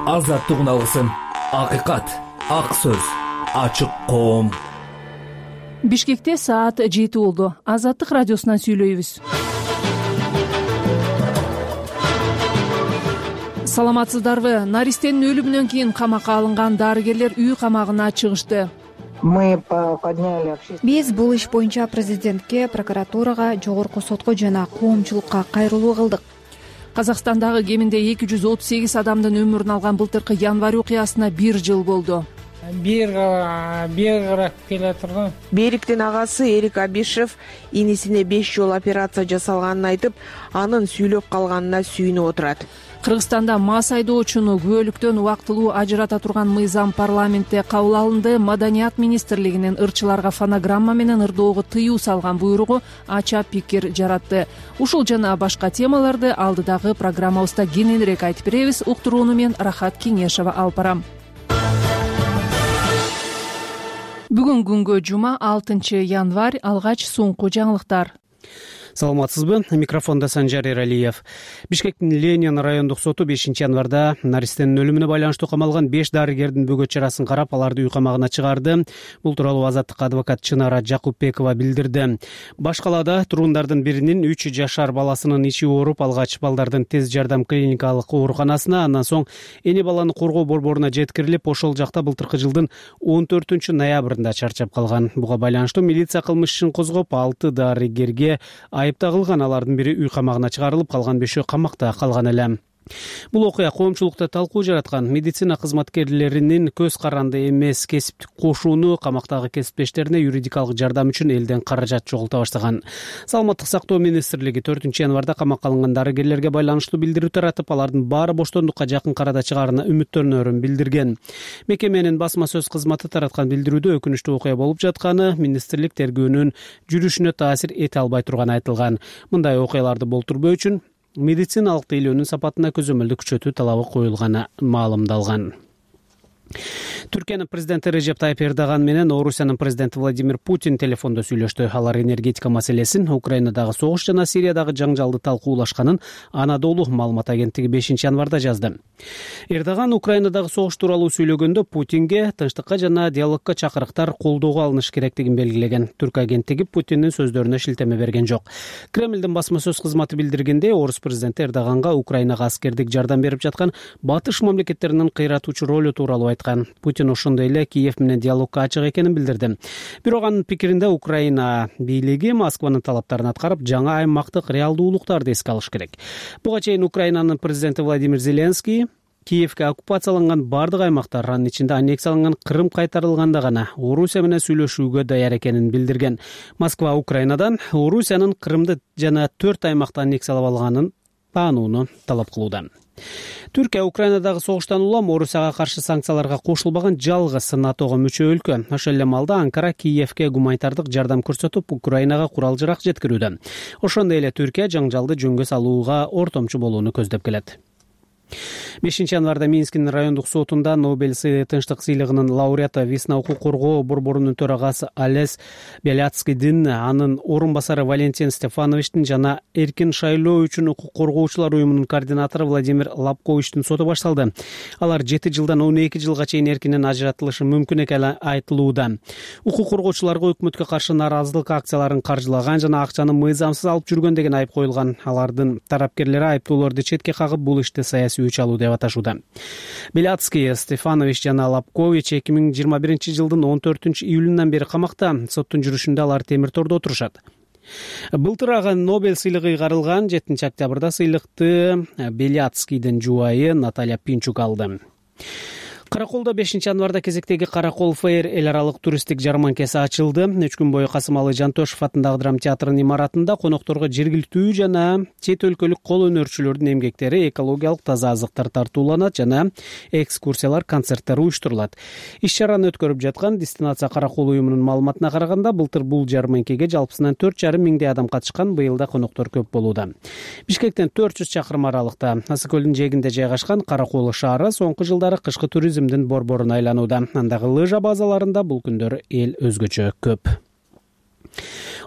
азаттыгын алгысың. Акыйкат, ак сөз, ачык коом. Бишкекте саат 7 болду. Азаттык радиосунан сүйлөйбүз. Саламатсыздарбы? Наристенин өлүмүнөн кийин камакка алынган дарыгерлер үй камагына чыгышты. Биз бул иш боюнча президентке, прокуратурага, жогорку сотко жана коомчулукка кайрылуу кылдык. Казакстандагы кеминде 238 адамдын өмүрүн алган былтыркы январь окуясына 1 жыл болду. Бир карап келе турган. Бериктин агасы Эрик Абишев инисине 5 жолу операция жасалганын айтып, анын сүйлөп калганына сүйүнүп отурат. Кыргызстанда мас айдоочуну күбөлүктөн убактылуу ажырата турган мыйзам парламентте кабыл алынды. Маданият министрлигинин ырчыларга фонограмма менен ырдоого тыюу салган буйругу ача пикир жаратты. Ушул жана башка темаларды алдыдагы программабызда кененирээк айтып беребиз. Уктурууну мен Рахат Кеңешова алып барам. Бүгүн күнгө жума 6 январь. Алгач соңку жаңылыктар. Саламатсызбы? Микрофонда Санжар Эралиев. Бишкектин Ленин райондук соту 5 январда Наристенин өлүмүнө байланыштуу камалган 5 дарыгердин бөгөт чарасын карап, аларды үй камагына чыгарды. Бул тууралуу Азаттыкка адвокат Чынара Жакупбекова билдирди. Баш калаада тургундардын биринин 3 жашар баласынын ичи ооруп, алгач балдардын тез жардам клиникалык ооруканасына, андан соң эне баланы коргоо борборуна жеткирилип, ошол жакта былтыркы жылдын 14 ноябрында чарчап калган. Буга байланыштуу милиция кылмыш ишин козгоп, 6 дарыгерге айып тагылган. Алардын бири үй камагына чыгарылып, калган 5-өө камакта калган эле. Бул окуя коомчулукта талкуу жараткан. Медицина кызматкерлеринин көз каранды эмес кесиптик кошууну, камактагы кесиптештерине юридикалык жардам үчүн элден каражат жоголто баштаган. Саламаттык сактоо министрлиги 4 январда камакка алынган дарыгерлерге байланыштуу билдирүү таратып, алардын баары боштондукка жакын арада чыгаарына үмүттөнөрүн билдирген. Мекеменин басма сөз кызматы тараткан билдирүүдө өкүнүчтүү окуя болуп жатканы, министрлик тергөөнүн жүрүшүнө таасир эте албай турганы айтылган. Мындай окуяларды болтурбоо үчүн медициналык тейлөөнүн сапатына көзөмөлдү күчөтүү талабы коюлганы маалымдалган. Түркиянын президенти Режеп Тайып Эрдоган менен Орусиянын президенти Владимир Путин телефондо сүйлөштү. Алар энергетика маселесин, Украинадагы согуш жана Сириядагы жаңжалды талкуулашканын Анадолу маалымат агенттиги 5 январда жазды. Эрдоган Украинадагы согуш тууралуу сүйлөгөндө Путинге тынчтыкка жана диалогко чакырыктар колдоого алыныш керектигин белгилеген. Түрк агенттиги Путиндин сөздөрүнө шилтеме берген жок. Кремлдин басма сөз кызматы билдиргенде, Орус президенти Эрдоганга Украинага аскердик жардам берип жаткан батыш мамлекеттеринин кыйратуучу ролу тууралуу айткан. Путин ошондой эле Киев менен диалогко ачык экенин билдирди. Бирок анын пикиринде Украина бийлиги Москванын талаптарын аткарып, жаңа аймактык реалдуулуктарды эске алыш керек. Буга чейин Украинанын президенти Владимир Зеленский Киевке оккупацияланган бардык аймактар, анын ичинде аннексияланган Крым кайтарылганда гана Орусия менен сүйлөшүүгө даяр экенин билдирген. Москва Украинадан Орусиянын Крымды жана 4 аймакты аннексиялап алганын таанууну талап кылууда. Түркия Украинадагы согуштан улам Орусияга каршы санкцияларга кошулбаган жалгыз НАТОго мүчө өлкө. Ошол эле маалда Анкара Киевке гуманитардык жардам көрсөтүп, Украинага курал-жарак жеткирүүдө. Ошондой эле Түркия жаңжалды жөнгө салууга ортомчу болууну көздөп келет. 5 январда Минскинин райондук сотунда Нобель тынчтык сыйлыгынын лауреаты Весна укук коргоо борборунун төрагасы Алес Беляцкийдин, анын орун басары Валентин Стефановичтин жана эркин шайлоо үчүн укук коргоочулар уюмунун координатору Владимир Лапковичтин соту башталды. Алар 7 жылдан 12 жылга чейин эркинен ажыратылышы мүмкүн экени айтылууда. Укук коргоочуларга өкмөткө каршы нааразылык акцияларын каржылаган жана акчаны мыйзамсыз алып жүргөн деген айып коюлган. Алардын тарапкерлери айыптоолорду четке кагып, бул ишти саясий үч алуу деп аташууда. Беляцкий, Стефанович жана Лапкович 2021 жылдын 14 июлунан бери камакта. Соттун жүрүшүндө алар темир тордо отурушат. Былтыр Нобель сыйлыгы карылган. 7 октябрда сыйлыкты Беляцкийдин жубайы Наталья Пинчук алды. Караколдо 5 январда кезектеги Каракол Фейр эл аралык туристтик жарманкеси ачылды. 3 күн бою Касымалы Жантөшев атындагы драма театрынын имаратында конокторго жергиликтүү жана чет өлкөлүк кол өнөрчүлөрдүн эмгектери, экологиялык таза азыктар тартууланат жана экскурсиялар, концерттер уюштурулат. Иш-чараны өткөрүп жаткан Дестинация Каракол уюмунун маалыматына караганда, былтыр бул жарманкеге жалпысынан 4,5 миңдей адам катышкан. Быйылда коноктор көп болууда. Бишкектен 400 чакырым аралыкта Ысык көлдүн жээгинде жайгашкан Каракол шаары соңку жылдары кышкы туризмдин борборуна айланууда. Андагы лыжа базаларында бул күндөр эл өзгөчө көп.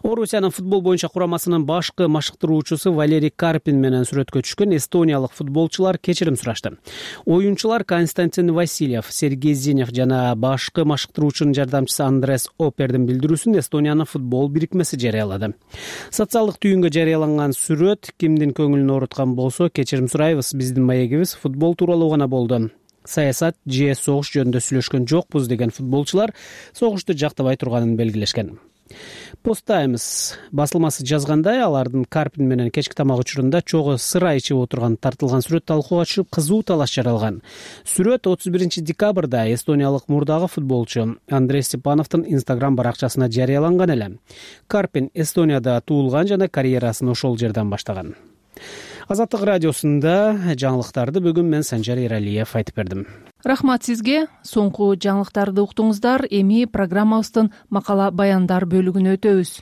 Орусиянын футбол боюнча курамасынын башкы машыктыруучусу Валерий Карпин менен сүрөткө түшкөн эстониялык футболчулар кечирим сурашты. Оюнчулар Константин Васильев, Сергей Зинев жана башкы машыктыруучунун жардамчысы Андрес Опердин билдирүүсүн Эстониянын футбол бирикмеси жарыялады. Социалдык түйүнгө жарыяланган сүрөт кимдин көңүлүн ооруткан болсо кечирим сурайбыз, биздин маегибиз футбол тууралуу гана болду. Саясат же согуш жөнүндө сүйлөшкөн жокпуз деген футболчулар согушту жактабай турганын белгилешкен. Post Times басылмасы жазгандай, алардын Карпин менен кечки тамак учурунда чогуу сыра ичип отурган тартылган сүрөт талкууга түшүп, кызуу талаш жаралган. Сүрөт 31 декабрда эстониялык мурдагы футболчу Андрей Степановдун Instagram баракчасына жарыяланган эле. Карпин Эстонияда туулган жана карьерасын ошол жерден баштаган. Азаттык радиосунда жаңылыктарды бүгүн мен Санжар Эралиев айтып бердим. Рахмат сизге. Соңку жаңылыктарды уктуңуздар. Эми программабыздын макала баяндар бөлүгүнө өтөбүз.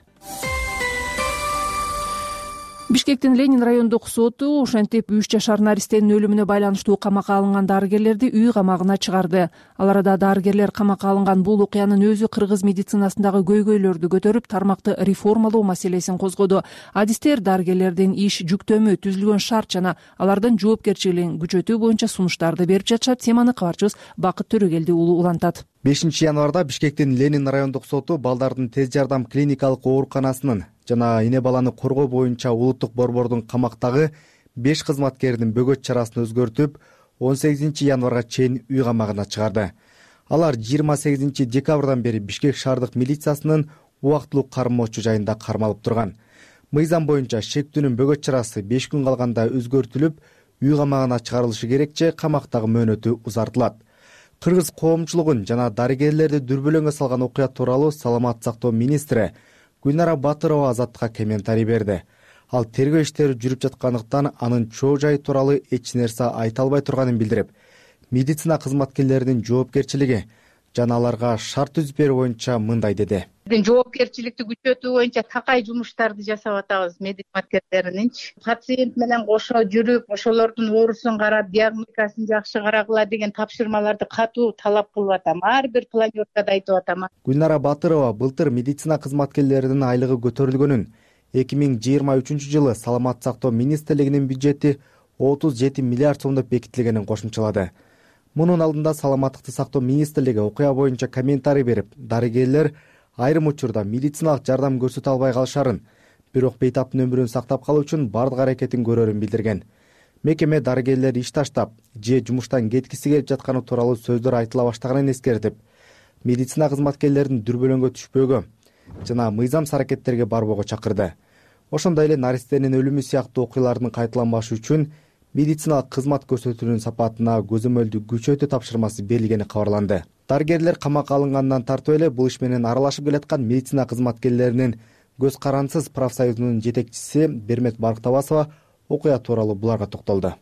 Бишкектин Ленин райондук соту ошентип 3 жашар наристенин өлүмүнө байланыштуу камакка алынган дарыгерлерди үй камагына чыгарды. Ал арада дарыгерлер камакка алынган бул окуянын өзү кыргыз медицинасындагы көйгөйлөрдү көтөрүп, тармакты реформалоо маселесин козгоду. Адистер дарыгерлердин иш жүктөмү, түзүлгөн шарт жана алардын жоопкерчилигин күчөтүү боюнча сунуштарды берип жатышат. Теманы кабарчыбыз Бакыт Төрөгелди уулу улантат. 5 январда Бишкектин Ленин райондук соту балдардын тез жардам клиникалык ооруканасынын жана эне баланы коргоо боюнча улуттук борбордун камактагы 5 кызматкердин бөгөт чарасын өзгөртүп, 18 январга чейин үй камагына чыгарды. Алар 28 декабрдан бери Бишкек шаардык милициясынын убактылуу кармоочу жайында кармалып турган. Мыйзам боюнча шектүүнүн бөгөт чарасы 5 күн калганда өзгөртүлүп, үй камагына чыгарылышы керек же камактагы мөөнөтү узартылат. Кыргыз коомчулугун жана дарыгерлерди дүрбөлөңгө салган окуя тууралуу Саламаттык сактоо министри Гүлнара Батырова Азаттыкка комментарий берди. Ал тергөө иштери жүрүп жаткандыктан анын чоо жайы тууралуу эч нерсе айта албай турганын билдирип, медицина кызматкерлеринин жоопкерчилиги жана аларга шарт түзүп берүү боюнча мындай деди. Жоопкерчиликти күчөтүү боюнча такай жумуштарды жасап атабыз медикматкерлерининчи. Пациент менен кошо жүрүп, ошолордун оорусун карап, диагностикасын жакшы карагыла деген тапшырмаларды катуу талап кылып атам. Ар бир планёркада айтып атам. Гүлнара Батырова былтыр медицина кызматкерлеринин айлыгы көтөрүлгөнүн, 2023 жылы Саламаттык сактоо министрлигинин бюджети 37 миллиард сомдоп бекитилгенин кошумчалады. Мунун алдында Саламаттыкты сактоо министрлиги окуя боюнча комментарий берип, дарыгерлер айрым учурда медициналык жардам көрсөтө албай калышарын, бирок бейтаптын өмүрүн сактап калуу үчүн бардык аракетин көрөрүн билдирген. Мекеме дарыгерлер иш таштап, же жумуштан кеткиси келип жатканы тууралуу сөздөр айтыла баштаганын эскертип, медицина кызматкерлерин дүрбөлөңгө түшпөөгө жана мыйзамсыз аракеттерге барбоого чакырды. Ошондой эле наристенин өлүмү сыяктуу окуялардын кайталанбашы үчүн медициналык кызмат көрсөтүүнүн сапатына көзөмөлдү күчөтүү тапшырмасы берилгени кабарланды. Дарыгерлер камакка алынгандан тартып эле бул иш менен аралашып келаткан медицина кызматкерлеринин көз карансыз профсоюзунун жетекчиси Бермет Барктабасова окуя тууралуу буларга токтолду.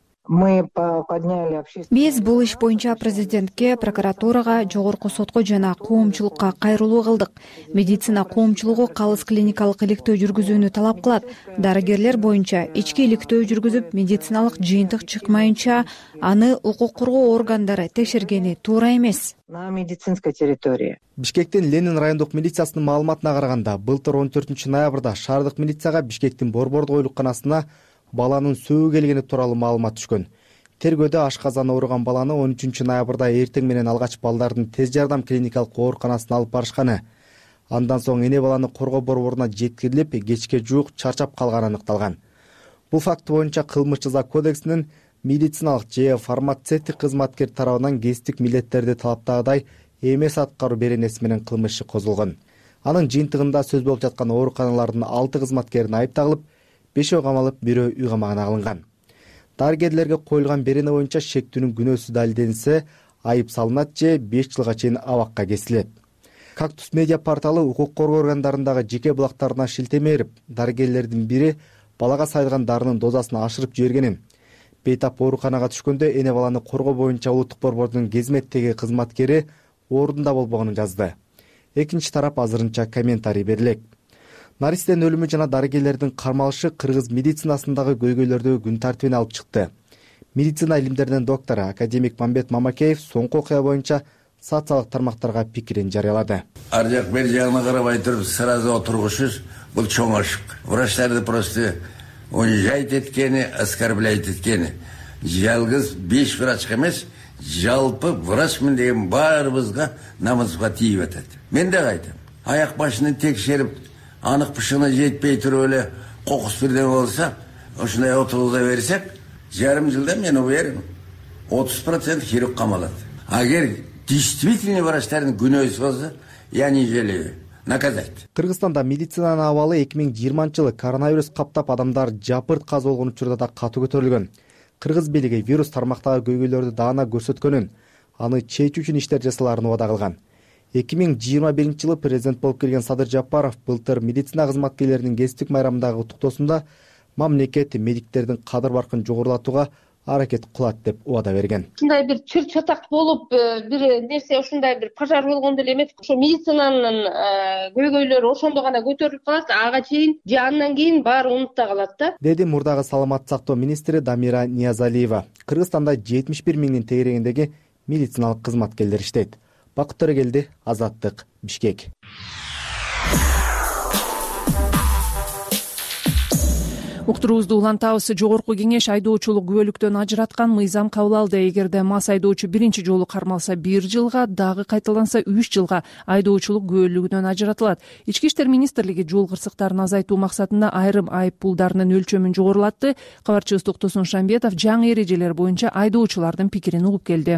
Биз бул иш боюнча президентке, прокуратурага, жогорку сотко жана коомчулукка кайрылуу кылдык. Медицина коомчулугу калыс клиникалык иликтөө жүргүзүүнү талап кылат. Дарыгерлер боюнча ички иликтөө жүргүзүп, медициналык жыйынтык чыкмайынча аны укук коргоо органдары текшергени туура эмес. На медицинской территории. Бишкектин Ленин райондук милициясынын маалыматына караганда, былтыр 14 ноябрда шаардык милицияга Бишкектин борбордук ооруканасына баланын сөөү келгени тууралуу маалымат түшкөн. Тергөөдө ашказан ооруган баланы 13 ноябрда эртең менен алгач балдардын тез жардам клиникалык ооруканасына алып барышканы. Андан соң эне баланы коргоо борборуна жеткирилип, кечке жуук чарчап калганы аныкталган. Бул факт боюнча кылмыш жаза кодексинин медициналык же фармацевтик кызматкер тарабынан кесиптик милдеттерди талаптагыдай эмес аткаруу беренеси менен кылмыш иши козголгон. Анын жыйынтыгында сөз болуп жаткан ооруканалардын 6 кызматкерин айыпталып, 5 камалып, 1 үй камагына алынган. Дарыгерлерге коюлган берене боюнча шектүүнүн күнөөсү далилденсе, айып салынат же 5 жылга чейин абакка кесилет. Кактус медиа порталы укук коргоо органдарындагы жеке булактарына шилтеме берип, дарыгерлердин бири балага сайылган дарынын дозасын ашырып жибергенин, бейтап ооруканага түшкөндө эне баланы коргоо боюнча улуттук борбордун кызметтеги кызматкери ордунда болбогонун жазды. Экинчи тарап азырынча комментарий берилет. Наристенин өлүмү жана дарыгерлердин кармалышы кыргыз медицинасындагы көйгөйлөрдү күн тартибине алып чыкты. Медицина илимдеринин доктору академик Мамбет Мамакеев соңку окуя боюнча социалдык тармактарга пикирин жарыялады. Ар жак бер жагына карабай туруп, сразу отургушуз Бұл чоң ошибка. Врачтарды просто унижать еткені, оскорблять еткені. Жалғыз 5 врачқа емес, жалпы врачмын деген барыбызға намазға тиіп атады. Мен де қайтам. Аяқ башыны тексеріп, анық пышына жетпей тұрып өлі қоқыс бірден болса, осындай отырғыза берсек, жарым жылда мен уверен 30% хирург қамалады. Агер действительно врачтардың күнөөсү болса, я не жалею. Наказать. Кыргызстанда медицинанын абалы 2020-жылы коронавирус каптап адамдар жапырт каза болгон учурда да катуу көтөрүлгөн. Кыргыз бийлиги вирус тармактагы көйгөйлөрдү даана көрсөткөнүн, аны чечүү үчүн иштер жасаларын убада кылган. 2021-жылы президент болуп келген Садыр Жапаров былтыр медицина кызматкерлеринин кесиптик майрамындагы уктуктоосунда мамлекет медиктердин кадыр баркын жогорулатууга аракет кылат деп убада берген. Ушундай бир чыр чатак болуп, бир нерсе ушундай бир пожар болгондо эле эмес. Ошо медицинанын көйгөйлөрү ошондо гана көтөрүлүп калат, ага чейин же андан кийин баары унутта калат да. Деди мурдагы саламаттык сактоо министри Дамира Ниязалиева. Кыргызстанда 71 миңдин тегерегиндеги медициналык кызматкерлер иштейт. Бакыт Төрөгелди, Азаттык, Бишкек. Уктуруубузду улантабыз. Жогорку кеңеш айдоочулук күбөлүктөн ажыраткан мыйзам кабыл алды. Эгерде мас айдоочу биринчи жолу кармалса 1 жылга, дагы кайталанса 3 жылга айдоочулук күбөлүгүнөн ажыратылат. Ички иштер министрлиги жол кырсыктарын азайтуу максатында айрым айып пулдарынын өлчөмүн жогорулатты. Кабарчыбыз Токтосун Шамбетов жаңы эрежелер боюнча айдоочулардын пикирин угуп келди.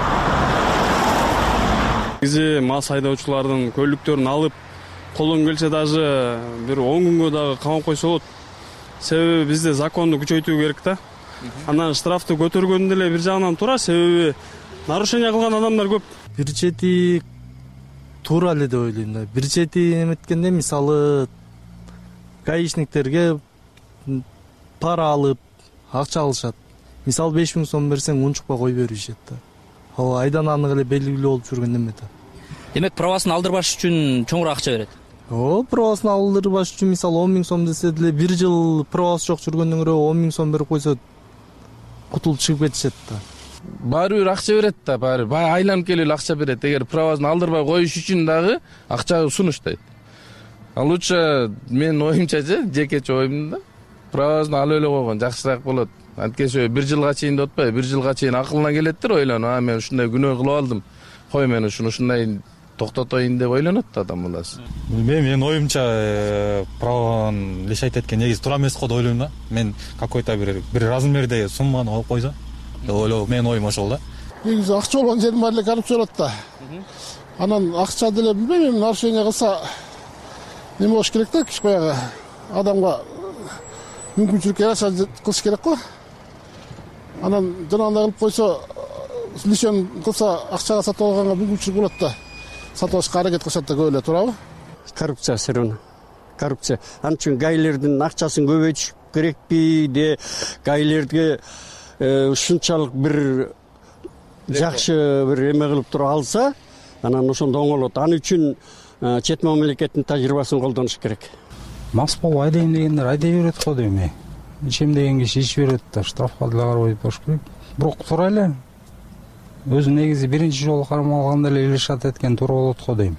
Негизи мас айдоочулардын көлүктөрүн алып, колдон келсе даже бир 10 күнгө дагы камап койсо болот. Себеби бизде законду күчөйтүү керек да. Анан штрафты көтөргөн деле бир жагынан туура, себеби нарушение кылган адамдар көп. Бир чети туура эле деп ойлойм да. Бир чети эметкенде мисалы гаишниктерге пара алып, акча алышат. Мисалы 5000 сом берсең унчукпа кой беришет да. Ал айдан анык эле белгилүү болуп жүргөн эме да. Демек правасын алдырбаш үчүн чоңураак акча берет. Правасын алдырбаш үчүн мисалы 10 000 сом десе деле 1 жыл правасы жок жүргөндөн көрө 10 000 сом берип койсо кутулуп чыгып кетишет да. Баары бир акча берет да, баары айланып келип акча берет. Эгер правасын алдырбай коюш үчүн дагы акча сунуштайт. Ал лучше менин оюмча жекече оюм да, правасын алып эле койгон жакшыраак болот. Анткени 1 жылга чейин деп атпайбы, 1 жылга чейин акылына келеттир, ойлонуп, мен ушундай күнөө кылып алдым. Кой мен ушундай токтотоюн деп ойлонот да адам баласы. Менин оюмча праваны лишать эткен негизи туура эмес го деп ойлойм да. Мен какой-то бир размерде сумманы коюп койсо деп ойлоп, менин оюм ошол да. Негизи акча болгон жердин баары эле коррупция болот да. Анан акча деле билбейм, нарушение кылса неме болуш керек да, баягы адамга мүмкүнчүлүк яраша кылыш керек го. Анан жанагындай кылып койсо, лишен кылса акчага сатып алганга мүмкүнчүлүк болот да. Сатып алышка аракет кылышат да, көп эле, туурабы? Коррупция сырын. Коррупция. Анын үчүн гаилердин акчасын көбөйтүш керекпи де, гаилерге ушунчалык бир жакшы бир эме кылып туруп алса, анан ошондо оңолот. Аны үчүн чет мамлекеттин тажрыйбасын колдонуш керек. Мас болуп айдайм дегендер айдай берет го дейм. Ичем деген киши ичип берет да, штрафка деле карабай болуш керек. Бирок туура эле. Өзү негизи биринчи жолу кармалганда эле илишат эткен туура болот го дейм.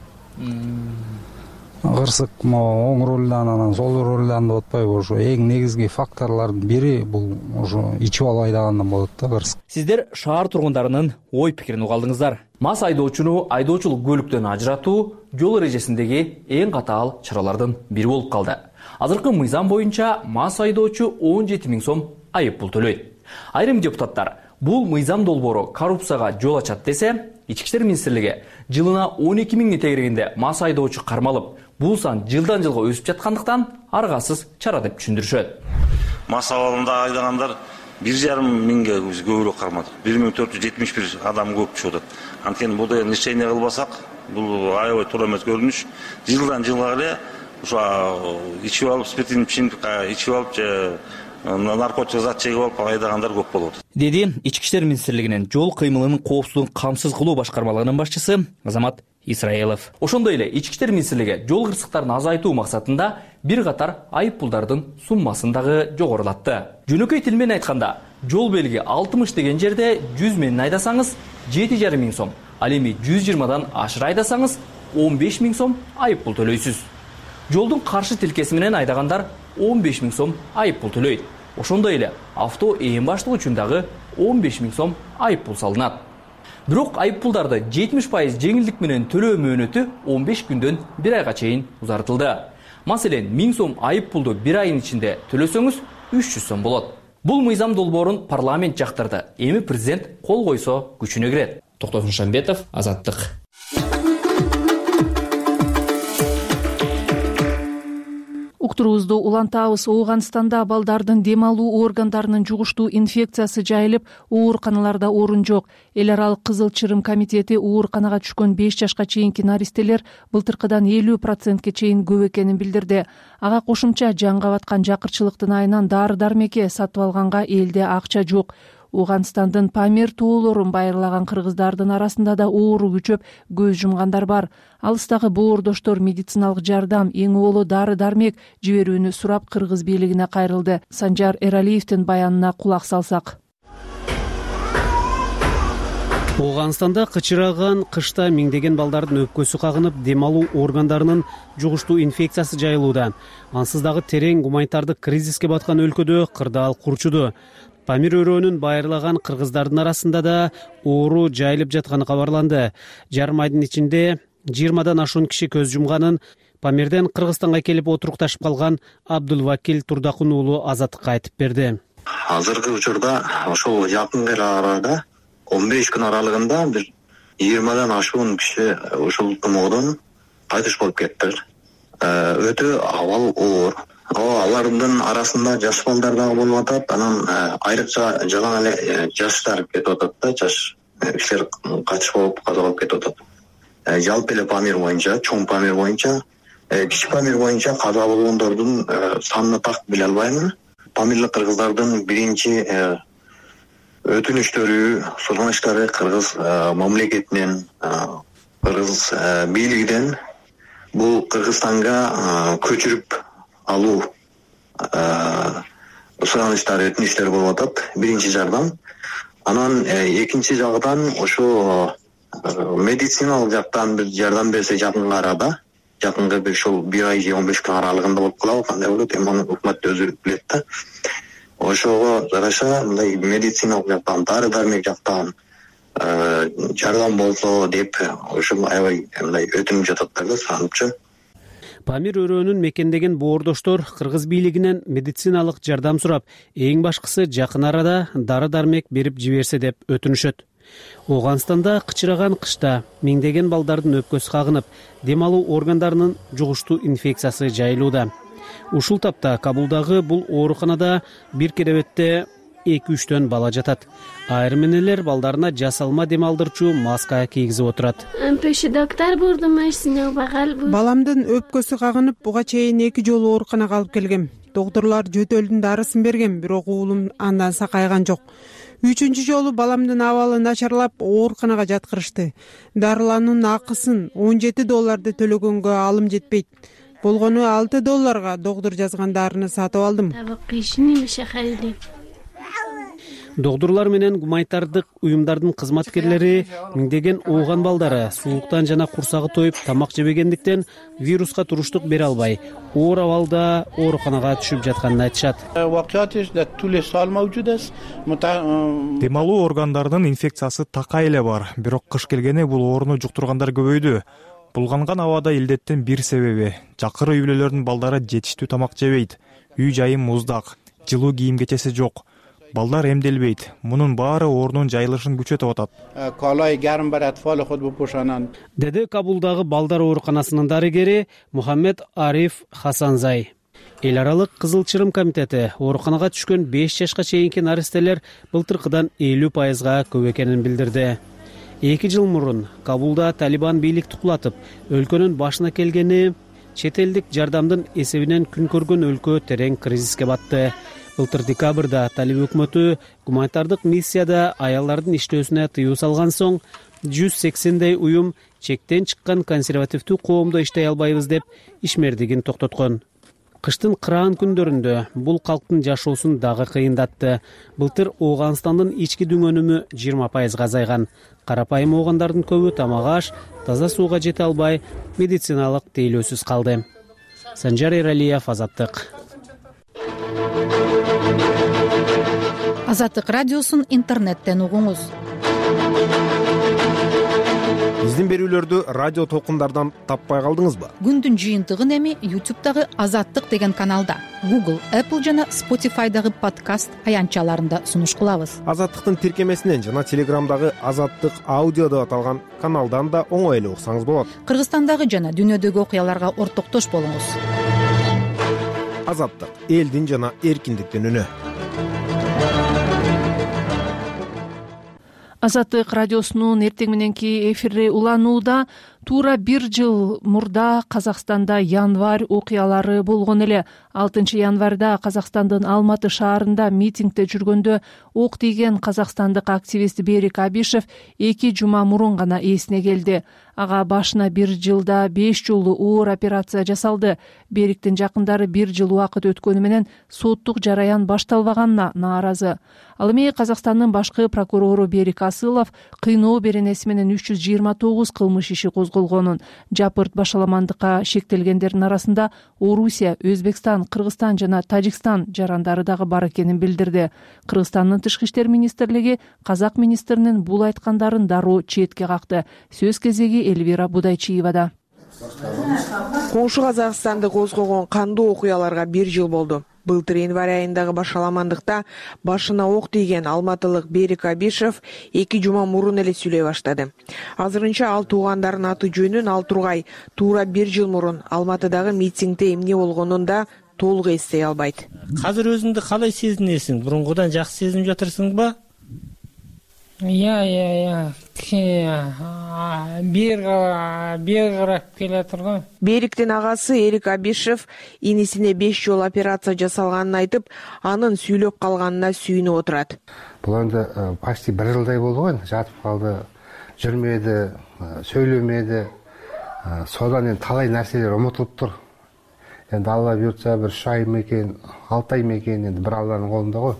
Кырсык оң рулдан анан сол рулдан деп атпайбы, ошо эң негизги факторлордун бири бул ошо ичип алып айдагандан болот да кырсык. Сиздер шаар тургундарынын ой пикирин угалдыңыздар. Мас айдоочуну айдоочулук көлүктөн ажыратуу жол эрежесиндеги эң катаал чаралардын бири болуп калды. Азыркы мыйзам боюнча мас айдоочу 17 000 сом айып пул төлөйт. Айрым депутаттар бул мыйзам долбоору коррупцияга жол ачат десе, Ички иштер министрлиги жылына 12 000 тегерегинде мас айдоочу кармалып, бул сан жылдан жылга өсүп жаткандыктан аргасыз чара деп түшүндүрүшөт. Мас абалында айдагандар 1,5 миңге көбүрөөк кармады. 1471 адам көп түшүп атат. Анткени бул деген решение кылбасак, бул аябай туура эмес көрүнүш. Жылдан жылга эле ошо ичип алып, спиртин ичимдик ичип алып же наркотик зат чегип алып айдагандар көп болот. Деди Ички иштер министрлигинин жол кыймылынын коопсуздугун камсыз кылуу башкармалыгынын башчысы Азамат Исраилов. Ошондой эле Ички иштер министрлиги жол кырсыктарын азайтуу максатында бир катар айып пулдардын суммасын дагы жогорулатты. Жөнөкөй тил менен айтканда, жол белги 60 деген жерде 100 менен айдасаңыз 7,5 миң сом, ал эми 120дан ашыра айдасаңыз 15 000 сом айып пул төлөйсүз. Жолдун каршы тилкеси менен айдагандар 15 000 сом айып пул төлөйт. Ошондой эле авто ээн баштыгы үчүн дагы 15 000 сом айып пул салынат. Бирок айып пулдарды 70% жеңилдик менен төлөө мөөнөтү 15 күндөн 1 айга чейин узартылды. Маселен, 1000 сом айып пулду 1 айын ичинде төлөсөңүз 300 сом болот. Бул мыйзам долбоорун парламент жактырды. Эми президент кол койсо күчүнө кирет. Токтогул Шамбетов, Азаттык. Уктуруубузду улантабыз. Ооганстанда балдардын дем алуу органдарынын жугуштуу инфекциясы жайылып, ооруканаларда орун жок. Эл аралык Кызыл Чырым комитети ооруканага түшкөн 5 жашка чейинки наристелер былтыркыдан 50%ке чейин көп экенин билдирди. Ага кошумча жанга баткан жакырчылыктын айынан дары-дармекке сатып алганга элде акча жок. Ооганстандын Памир тоолорун байырлаган кыргыздардын арасында да оору күчөп, көз жумгандар бар. Алыстагы боордоштор медициналык жардам, эң оболу дары-дармек жиберүүнү сурап кыргыз бийлигине кайрылды. Санжар Эралиевдин баянына кулак салсак. Ооганстанда кычыраган кышта миңдеген балдардын өпкөсү кагынып, дем алуу органдарынын жугуштуу инфекциясы жайылууда. Ансыз дагы терең гуманитардык кризиске баткан өлкөдө кырдаал курчуду. Памир өрөөнүн байырлаган кыргыздардын арасында да оору жайылып жатканы кабарланды. Жарым айдын ичинде 20дан ашуун киши көз жумганын Памирден Кыргызстанга келип отурукташып калган Абдулвакил Турдакун уулу Азаттыкка айтып берди. Азыркы учурда ошол жакын арада 15 күн аралыгында бир 20дан ашуун киши ушул тумоодон кайтыш болуп кетти. Өтө абал оор. Алардын арасында жаш балдар дагы болуп атат. Анан айрыкча жалаң эле жаштар кетип атат да, жаш кишилер кайтыш болуп каза болуп кетип атат. Жалпы эле Памир боюнча, чоң Памир боюнча, кичи Памир боюнча каза болгондордун санын так биле албайм. Памирлик кыргыздардын биринчи өтүнүштөрү, сургунучтары кыргыз мамлекетинен, кыргыз бийлигинен бул Кыргызстанга көчүрүп алуу суранычтары, өтүнүчтөр болуп атат. Биринчи жардам. Анан экинчи жагдан ошо медициналык жактан бир жардам берсе жакынкы арада, жакынкы бир ушул 1 ай же 15 күн аралыгында болуп калабы, кандай болот, эми аны өкмөт өзү билет да. Ошого жараша мындай медициналык жактан, дары-дармек жактан жардам болсо деп ушул аябай мындай өтүнүп жататтар да, санычы. Памир өрөөнүн мекендеген боордоштор кыргыз бийлигинен медициналык жардам сурап, эң башкысы жакын арада дары-дармек берип жиберсе деп өтүнүшөт. Ооганстанда кычыраган кышта миңдеген балдардын өпкөсү кагынып, дем алуу органдарынын жугуштуу инфекциясы жайылууда. Ушул тапта Кабулдагы бул ооруканада бир керебетте 2-3 бала жатат. Айрым энелер балдарына жасалма дем алдырчу маска кийгизип отурат. Баламдын өпкөсү кагынып, буга чейин 2 жолу ооруканага алып келгем. Доктурлар жөтөлдүн дарысын берген, бирок уулум андан сакайган жок. 3-чү жолу баламдын абалы начарлап, ооруканага жаткырышты. Дарылануунун акысын $17 төлөгөнгө алым жетпейт. Болгону $6 доктур жазган дарыны сатып алдым. Доктурлар менен гуманитардык уюмдардын кызматкерлери миңдеген ооган балдары суулуктан жана курсагы тоюп тамак жебегендиктен вируска туруштук бере албай, оор абалда ооруканага түшүп жатканын айтышат. Дем алуу органдарынын инфекциясы такай эле бар, бирок кыш келгени бул ооруну жуктургандар көбөйдү. Булганган абада илдеттин бир себеби жакыры үй бүлөлөрдүн балдары жетиштүү тамак жебейт, үй жайым муздак, жылуу кийим кечеси жок. Балдар эмделбейт. Мунун баары оорунун жайылышын күчөтүп атат. Деди Кабулдагы балдар ооруканасынын дарыгери Мухаммед Ариф Хасанзай. Эл аралык Кызыл Чырым комитети ооруканага түшкөн 5 жашка чейинки наристелер былтыркыдан 50%га көп экенин билдирди. 2 жыл мурун Кабулда Талибан бийликти кулатып, өлкөнүн башына келгени чет элдик жардамдын эсебинен күн көргөн өлкө терең кризиске батты. Былтыр декабрда Талиб өкмөтү гуманитардык миссияда аялдардын иштөөсүнө тыюу салган соң 180 уюм чектен чыккан консервативдүү коомдо иштей албайбыз деп ишмердигин токтоткон. Кыштын кыраан күндөрүндө бул калктын жашоосун дагы кыйындатты. Былтыр Ооганстандын ички дүңөнүмү 20%га азайган. Карапайым оогандардын көбү тамак аш, таза сууга жете албай, медициналык тейлөөсүз калды. Санжар Эралиев, Азаттык. Азаттык радиосун интернеттен угуңуз. Биздин берүүлөрдү радио толкундардан таппай калдыңызбы? Күндүн жыйынтыгын эми YouTube'дагы Азаттык деген каналда, Google, Apple жана Spotify'дагы подкаст аянтчаларында сунуш кылабыз. Азаттыктын тиркемесинен жана Телеграмдагы Азаттык аудио деп аталган каналдан да оңой эле уксаңыз болот. Кыргызстандагы жана дүйнөдөгү окуяларга ортоктош болуңуз. Азаттык — элдин жана эркиндиктин үнү. Азаттык радиосунун эртең мененки эфири уланууда. Туура 1 жыл мурда Казакстанда январь окуялары болгон эле. 6 январда Казакстандын Алматы шаарында митингде жүргөндө ок тийген казакстандык активист Берик Абишев 2 жума мурун гана эсине келди. Ага башына 1 жылда 5 жолу оор операция жасалды. Бериктин жакындары 1 жыл убакыт өткөнү менен соттук жараян башталбаганына нааразы. Ал эми Казакстандын башкы прокурору Берик Асылов кыйноо беренеси менен 329 кылмыш иши козголгонун, жапырт башаламандыкка шектелгендердин арасында Орусия, Өзбекстан, Кыргызстан жана Тажикстан жарандары дагы бар экенин билдирди. Кыргызстандын тышкы иштер министрлиги казак министринин бул айткандарын дароо четке какты. Сөз кезеги Эльвира Будайчиевада. Коңшу Казакстанды козгогон кандуу окуяларга 1 жыл болду. Былтыр январь айындагы башаламандыкта башына ок тийген алматылык Берик Абишев 2 жума мурун эле сүйлөй баштады. Азырынча ал туугандарынын аты жөнүн ал тургай туура 1 жыл мурун Алматыдагы митингде эмне болгонун да толук эстей албайт. Азыр өзүңдү кандай сезинесиң? Бурунгудан жакшы сезинип жатырсыңбы? Бир карап келе турган. Бериктин агасы Эрик Абишев инисине 5 жол операция жасалганын айтып, анын сүйлөп калганына сүйүнүп отурат. Бул энди почти 1 жылдай болду го, жатып калды, жүрмөдү, сүйлөмөдү. Содан энди талай нерселер унутулуптур. Энди Алла буйртса бир 3 ай мекен, 6 ай мекен, энди бир Алланын колунда го.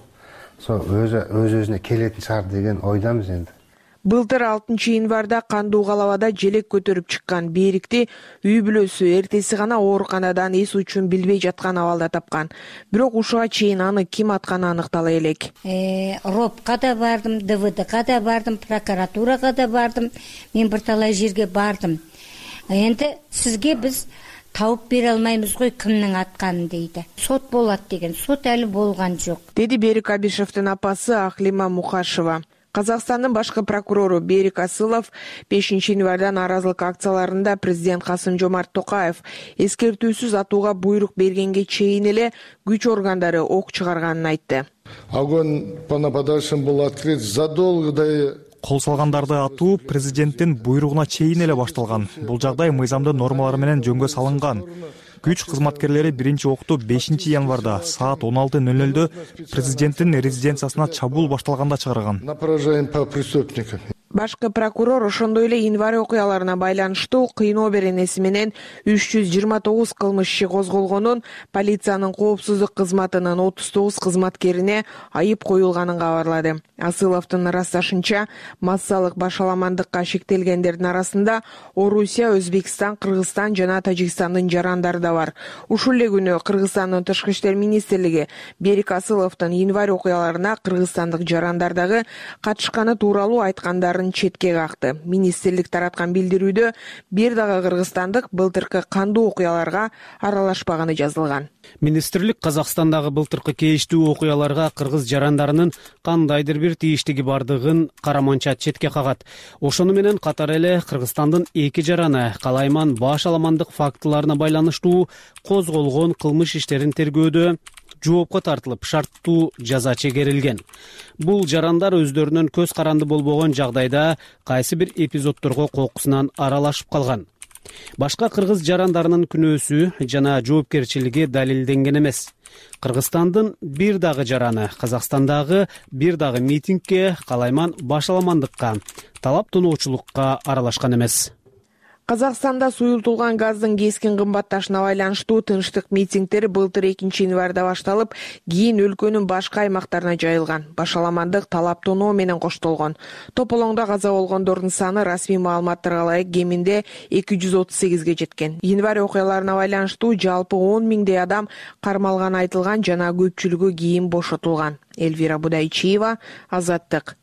Өз-өзүнө келетін шығар деген ойдамыз енді. Былтыр 6 январда кандуу калабада желек көтөрүп чыккан Берикти үй бүлөсү эртеси гана ооруканадан эс учун билбей жаткан абалда тапкан. Бирок ушуга чейин аны ким атканы аныктала элек. РОПКа да бардым, ДВДга да бардым, прокуратурага да бардым. Мен бир талай жерге бардым. Энди сизге биз тауып бере алмаймыз ғой кімнің атканын дейді. Сот болот деген, сот әлі болган жок. Деди Берик Абишевдин апасы Ахлима Мухашева. Казакстандын башкы прокурору Берик Асылов 5 январда нааразылык акцияларында президент Касым-Жомарт Токаев эскертүүсүз атууга буйрук бергенге чейин эле күч органдары ок чыгарганын айтты. Огонь по нападавшим был открыт задолго до Кол салгандарды атуу президенттин буйругуна чейин эле башталган. Бул жагдай мыйзамдын нормалары менен жөнгө салынган. Күч кызматкерлери 1 окту 5 январда саат 16:00 президенттин резиденциясына чабуул башталганда чыгарган. На поражение по преступникам. Башкы прокурор ошондой эле январь окуяларына байланыштуу кыйноо беренеси менен 329 кылмыш иши козголгонун, полициянын коопсуздук кызматынын 39 кызматкерине айып коюлганын кабарлады. Асыловдун ырасташынча, массалык башаламандыкка шектелгендердин арасында Орусия, Өзбекстан, Кыргызстан жана Тажикстандын жарандары да бар. Ушул эле күнү Кыргызстандын тышкы иштер министрлиги Берик Асыловдун январь окуяларына кыргызстандык жарандардагы катышканы тууралуу айткандарын четке какты. Министрлик тараткан билдирүүдө бир дагы кыргызстандык былтыркы кандуу окуяларга аралашпаганы жазылган. Министрлик Казакстандагы былтыркы кейиштүү окуяларга кыргыз жарандарынын кандайдыр бир тийиштиги бардыгын караманча четке кагат. Ошону менен катар эле Кыргызстандын 2 жараны калайман башаламандык фактыларына байланыштуу козголгон кылмыш иштерин тергөөдө жоопко тартылып, шарттуу жаза чегерилген. Бул жарандар өздөрүнүн көз каранды болбогон жагдайда кайсы бир эпизоддорго кокусунан аралашып калган. Башка кыргыз жарандарынын күнөөсү жана жоопкерчилиги далилденген эмес. Кыргызстандын бир дагы жараны Казакстандагы бир дагы митингге, калайман башаламандыкка, талап тоноочулукка аралашкан эмес. Казакстанда суюлтулган газдын кескин кымбатташына байланыштуу тынчтык митингдер былтыр 2-январда башталып, кийин өлкөнүн башка аймактарына жайылган. Башаламандык талаптонуу менен коштолгон. Тополоңдо каза болгондордун саны расмий маалыматтарга ылайык кеминде 238ге жеткен. Январь окуяларына байланыштуу жалпы 10 миңдей адам кармалганы айтылган жана көпчүлүгү кийин бошотулган. Эльвира Будайчиева, Азаттык.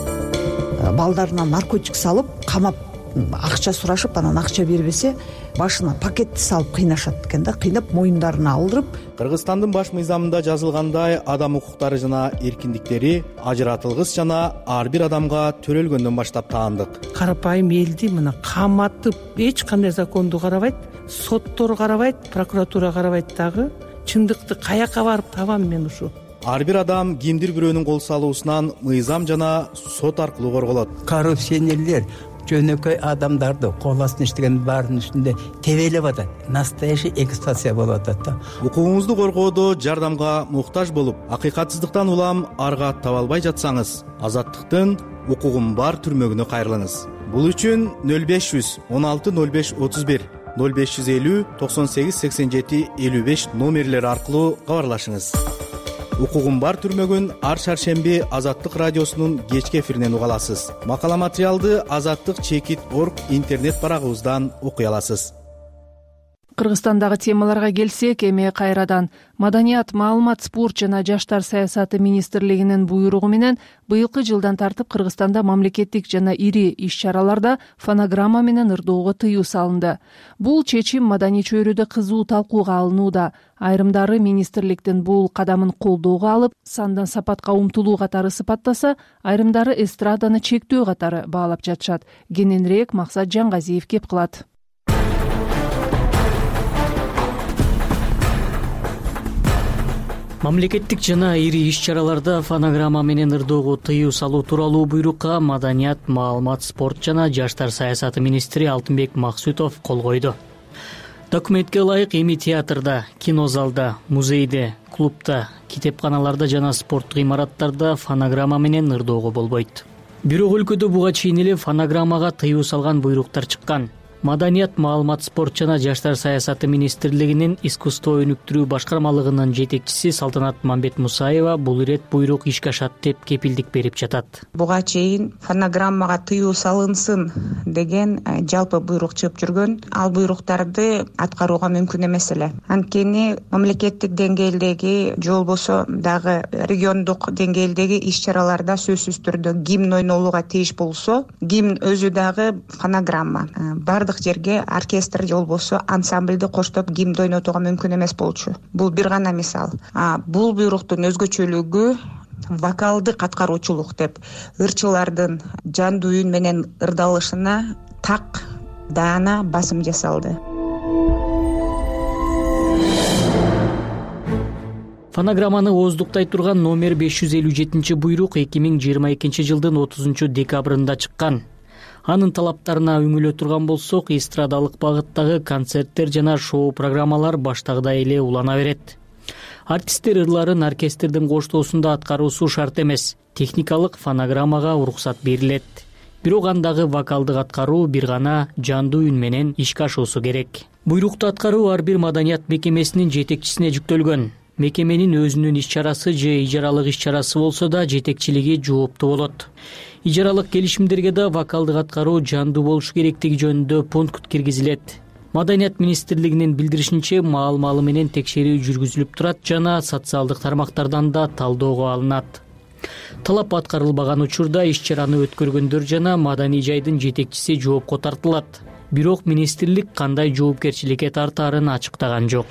Балдарына наркотик салып, камап акча сурашып, анан акча бербесе, башына пакетти салып кыйнашат экен да, кыйнап моюндарына алдырып. Кыргызстандын баш мыйзамында жазылгандай, адам укуктары жана эркиндиктери ажыратылгыс жана ар бир адамга төрөлгөндөн баштап таандык. Карапайым элди мына каматып, эч кандай законду карабайт, соттор карабайт, прокуратура карабайт дагы. Чындыкты каяка барып табам мен ушу? Ар бир адам кимдир бирөөнүн кол салуусунан мыйзам жана сот аркылуу корголот. Коррупционерлер жөнөкөй адамдарды кол астына иштеген баарынын үстүндө тебелеп атат. Настоящий эксплуатация болуп атат да. Укугуңузду коргоодо жардамга муктаж болуп, акыйкатсыздыктан улам арга таба албай жатсаңыз, Азаттыктын укугум бар түрмөгүнө кайрылыңыз. Бул үчүн 0500 16 05 31 0550 98 87 55 номерлери аркылуу кабарлашыңыз. Укугум бар түрмөгүн ар шаршемби Азаттык радиосунун кечки эфиринен уга аласыз. Макала материалды azattik.org интернет барагыбыздан окуй аласыз. Кыргызстандагы темаларга келсек, эми кайрадан Маданият, маалымат, спорт жана жаштар саясаты министрлигинин буйругу менен быйылкы жылдан тартып Кыргызстанда мамлекеттик жана ири иш-чараларда фонограмма менен ырдоого тыюу салынды. Бул чечим маданий чөйрөдө кызуу талкууга алынууда. Айрымдары министрликтин бул кадамын колдоого алып, сандан сапатка умтулуу катары сыпаттаса, айрымдары эстраданы чектөө катары баалап жатышат. Кененирээк Максат Жангазиев кеп кылат. Мамлекеттик жана ири иш-чараларда фонограмма менен ырдоого тыюу салуу тууралуу буйрукка Маданият, маалымат, спорт жана жаштар саясаты министри Алтынбек Максутов кол койду. Документке ылайык эми театрда, кинозалда, музейде, клубда, китепканаларда жана спорттук имараттарда фонограмма менен ырдоого болбойт. Бирок өлкөдө буга чейин эле фонограммага тыюу салган буйруктар чыккан. Маданият, маалымат, спорт жана жаштар саясаты министрлигинин искусство өнүктүрүү башкармалыгынын жетекчиси Салтанат Мамбет-Мусаева бул ирет буйрук ишке ашат деп кепилдик берип жатат. Буга чейин фонограммага тыюу салынсын деген жалпы буйрук чыгып жүргөн. Ал буйруктарды аткарууга мүмкүн эмес эле. Анткени мамлекеттик деңгээлдеги же болбосо дагы региондук деңгээлдеги иш-чараларда сөзсүз түрдө гимн ойнолууга тийиш болсо, гимн өзү дагы фонограмма. Бардык жерге оркестр же болбосо ансамбльди коштоп гимн ойнотууга мүмкүн эмес болчу. Бул бир гана мисал. Бул буйруктун өзгөчөлүгү вокалдык аткаруучулук деп ырчылардын жандуу үн менен ырдалышына так даана басым жасалды. Фонограмманы ооздуктай турган номер 557 буйрук 2022 жылдын 30 декабрында чыккан. Анын талаптарына үңүлө турган болсок, эстрадалык багыттагы концерттер жана шоу программалар баштагыдай эле улана берет. Артисттер ырларын оркестрдин коштоосунда аткаруусу шарт эмес. Техникалык фонограммага уруксат берилет. Бирок андагы вокалдык аткаруу бир гана жандуу үн менен ишке ашуусу керек. Буйрукту аткаруу ар бир маданият мекемесинин жетекчисине жүктөлгөн. Мекеменин өзүнүн иш-чарасы же ижаралык иш-чарасы болсо да жетекчилиги жооптуу болот. Ижаралык келишимдерге да вокалдык аткаруу жандуу болушу керектиги жөнүндө пункт киргизилет. Маданият министрлигинин билдиришинче, маал-маалы менен текшерүү жүргүзүлүп турат жана социалдык тармактардан да талоого алынат. Талап аткарылбаган учурда иш-чараны өткөргөндөр жана маданий жайдын жетекчиси жоопко тартылат. Бирок министрлик кандай жоопкерчиликке тартаарын ачыктаган жок.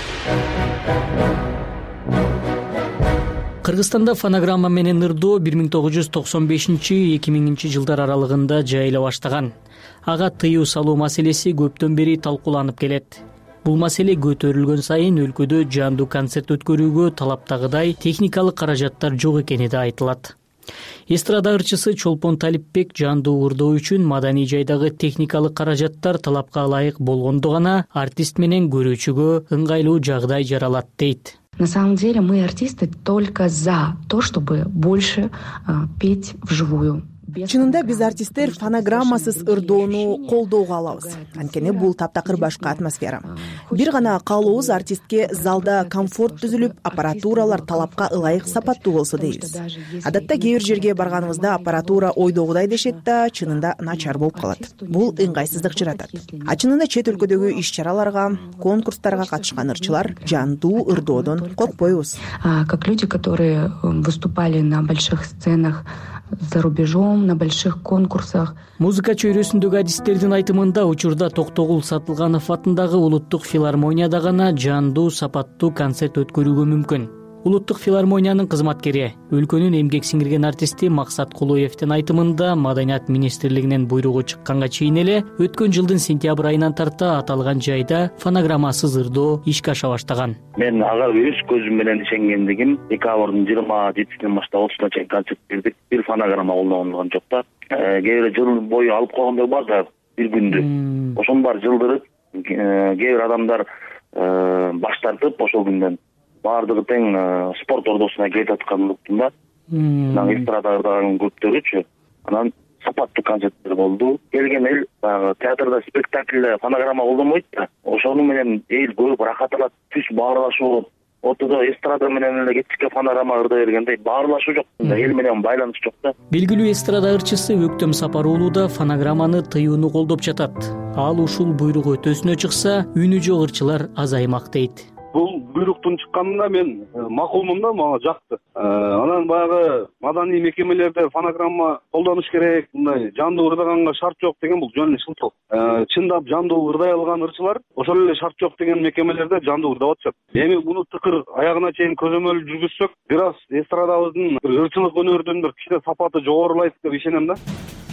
Кыргызстанда фонограмма менен ырдоо 1995-2000 жылдар аралыгында жайыла баштаган. Ага тыюу салуу маселеси көптөн бери талкууланып келет. Бул маселе көтөрүлгөн сайын өлкөдө жандуу концерт өткөрүүгө талаптагыдай техникалык каражаттар жок экени да айтылат. Эстрада ырчысы Чолпон Талипбек жандуу ырдоо үчүн маданий жайдагы техникалык каражаттар талапка ылайык болгондо гана артист менен көрүүчүгө ыңгайлуу жагдай жаралат дейт. На самом деле мы, артисты, только за то, чтобы больше петь вживую. чынында биз артисттер фонограммасыз ырдоону колдоого алабыз, анткени бул таптакыр башка атмосфера. Бир гана каалообуз артистке залда комфорт түзүлүп, аппаратуралар талапка ылайык сапаттуу болсо дейбиз. Адатта кээ бир жерге барганыбызда аппаратура ойдогудай дешет да, чынында начар болуп калат. Бул ыңгайсыздык жаратат. А чынында чет өлкөдөгү иш-чараларга, конкурстарга катышкан ырчылар жандуу ырдоодон коркпойбуз. Как люди, которые выступали на больших сценах за рубежом, на больших конкурсах. Музыка чөйрөсүндөгү адистердин айтымында учурда Токтогул Сатылганов атындагы Улуттук филармонияда гана жандуу сапаттуу концерт өткөрүүгө мүмкүн. Улуттук филармониянын кызматкери, өлкөнүн эмгек сиңирген артисти Максат Кулуевдин айтымында Маданият министрлигинин буйругу чыкканга чейин эле өткөн жылдын сентябрь айынан тарта аталган жайда фонограммасыз ырдоо ишке аша баштаган. Мен ага өз көзүм менен ишенгендигим, декабрдын 27-синен баштап 30-на чейин концерт бердик. Бир фонограмма колдонгон жок да. Кээ бир жыл бою алып койгондор бар да, бир күндү. Ошонун баары жылдырып, кээ бир адамдар баш тартып ошол күндөн баардыгы тең спорт ордосуна келип атканын уктум да. Эстрада ырдаган көптөрүчү. Анан сапаттуу концерттер болду. Келген эл баягы театрда спектакльде фонограмма колдонбойт да. Ошону менен эл көрүп рахат алат, түз баарлашуу болот. Ортодо эстрада менен эле кечке фонограмма ырдай бергендей баарлашуу жок. Эл менен байланыш жок да. Белгилүү эстрада ырчысы Өктөм Сапар уулу да фонограмманы тыюуну колдоп жатат. Ал ушул буйрук өтөсүнө чыкса, үнү жок ырчылар азаймак дейт. Бул буйруктун чыкканына мен макулмун да, мага жакты. Анан баягы маданий мекемелерде фонограмма колдонуш керек, мындай жандуу ырдаганга шарт жок деген бул жөн эле шылтоо. Чындап жандуу ырдай алган ырчылар ошол эле шарт жок деген мекемелерде жандуу ырдап атышат. Эми муну тыкыр аягына чейин көзөмөл жүргүзсөк, бир аз эстрадабыздын ырчылык өнөрдүн бир кичине сапаты жогорулайт деп ишенем да.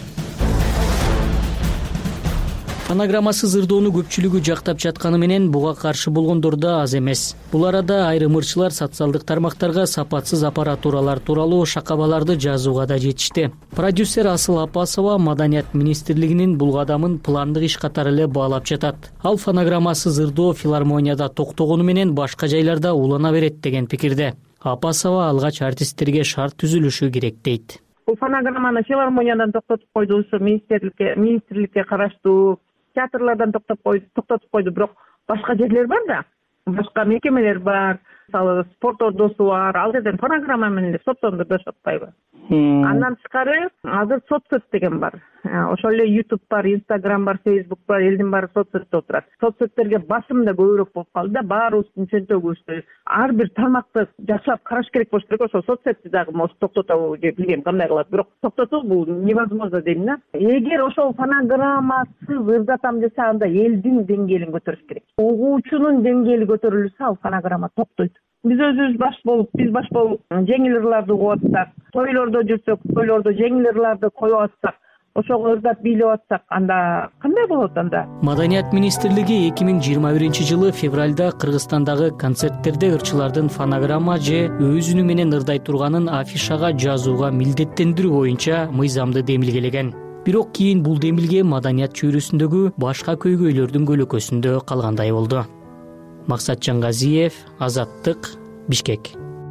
Фонограммасыз ырдоону көпчүлүгү жактап жатканы менен буга каршы болгондор да аз эмес. Бул арада айрым ырчылар социалдык тармактарга сапатсыз аппаратуралар тууралуу шакабаларды жазууга да жетишти. Продюсер Асыл Апасова Маданият министрлигинин бул кадамын пландык иш катары эле баалап жатат. Ал фонограммасыз ырдоо филармонияда токтогону менен башка жайларда улана берет деген пикирде. Апасова алгач артисттерге шарт түзүлүшү керек дейт. Бул фонограмманы филармониядан токтотуп койду, министрликке караштуу театрлардан токтотуп койду, бирок башка жерлер бар да, башка мекемелер бар, мисалы спорт ордосу бар, ал жерден фонограмма менен соттонду беришип атпайбы. Андан тышкары азыр соцсөт деген бар. Ошол эле YouTube бар, Instagram бар, Facebook бар, элдин баары соцсөттө отурат. Соцсөттөргө басым да көбүрөөк болуп калды да, баарыбыздын чөнтөгүбүздө ар бир тармакты жакшылап караш керек болуш керек. Ошол соцсөттү дагы токтотобу же билбейм кандай кылат, бирок токтотуу бул невозможно дейм да. Эгер ошол фонограммасыз ырдатам десе, анда элдин деңгээлин көтөрүш керек. Угуучунун деңгээли көтөрүлсө, ал фонограмма токтойт. Биз өзүбүз баш болуп жеңил ырларды угуп атсак, тойлордо жүрсөк, тойлордо жеңил ырларды коюп атсак, ошого ырдап бийлеп атсак, анда кандай болот анда? Маданият министрлиги 2021-жылы февралда Кыргызстандагы концерттерде ырчылардын фонограмма же өзүнү менен ырдай турганын афишага жазууга милдеттендирүү боюнча мыйзамды демилгелеген. Бирок кийин бул демилге маданият чөйрөсүндөгү башка көйгөйлөрдүн көлөкөсүндө калгандай болду. Максат Жаңгазиев, Азаттык, Бишкек.